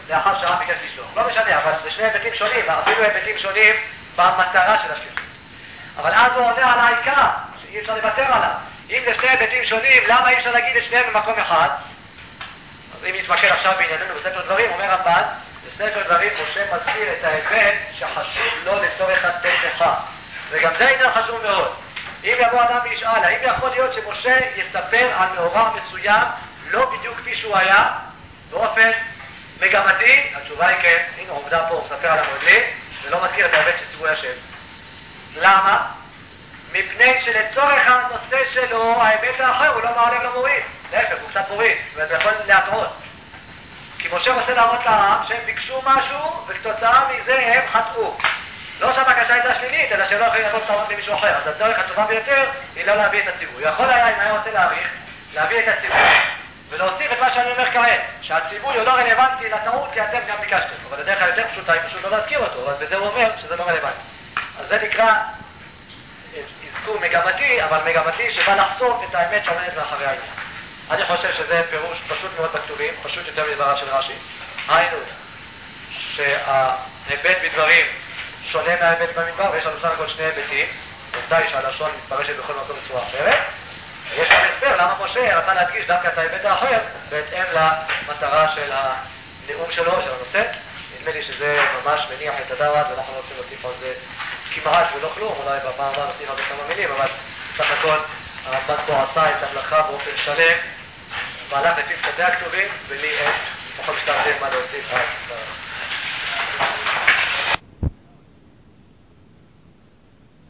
לאחר שהרב ביקש לשלוח. לא משנה, אבל זה שני היבטים שונים, אפילו היבטים שונים במטרה של השליחות. אבל אז הוא עונה על העיקר, שאי אפשר לוותר עליו. אם זה שני היבטים שונים, למה אי אפשר להגיד את שניהם במקום אחד? אז אם נתמקד עכשיו בענייננו בספר דברים, אומר רמב"ן, בספר דברים משה מזכיר את ההיבט שחשוב לו לצורך התפחה. וגם זה עניין חשוב מאוד. אם יבוא אדם וישאל, האם יכול להיות שמשה יספר על מאורע מסוים, לא בדיוק כפי שהוא היה, באופן מגמתי? התשובה היא כן. הנה עובדה פה, הוא מספר על המודלים, ולא מזכיר את ההיבט של ציווי השם. למה? מפני שלצורך הנושא שלו, ההיבט האחר הוא לא מעלה למוריד. להפך, הוא קצת מוריד, וזה יכול להטעות. כי משה רוצה להראות לעם שהם ביקשו משהו, וכתוצאה מזה הם חטאו. לא שהבקשה הייתה שלילית, אלא שלא יכולים לבוא טעות למישהו אחר. אז הדרך הטובה ביותר היא לא להביא את הציווי. יכול היה, אם היה רוצה להעריך, להביא את הציווי, ולהוסיף את מה שאני אומר כעת, שהציווי הוא לא רלוונטי לטעות, כי אתם גם ביקשתם. אבל הדרך היותר פשוטה היא פשוט לא להזכיר אותו, אז בזה הוא אומר שזה לא רלוונטי. אז זה נקרא אזכור מגמתי, אבל מגמתי שבא לחשוף את האמת שעומדת מאחורי העניין. אני חושב שזה פירוש פשוט מאוד בכתובים, פשוט יותר מדבריו של רש"י. היינו, שההיבט בדברים שונה מההיבט במדבר, ויש לנו סך הכל שני היבטים, עובדה שהלשון מתפרשת בכל מקום בצורה אחרת, ויש גם הסבר למה משה רצה להדגיש דווקא את ההיבט האחר, בהתאם למטרה של הנאום שלו, של הנושא. נדמה לי שזה ממש מניח את הדעת, ואנחנו לא צריכים להוסיף על זה כמעט ולא כלום, אולי בפעם הבאה נוסיף על זה כמה מילים, אבל בסך הכל הרמב"ן פה עשה את המלאכה באופן שלם, והלך לפי פשטי הכתובים, ולי אין, לפחות משתרתם מה להוסיף על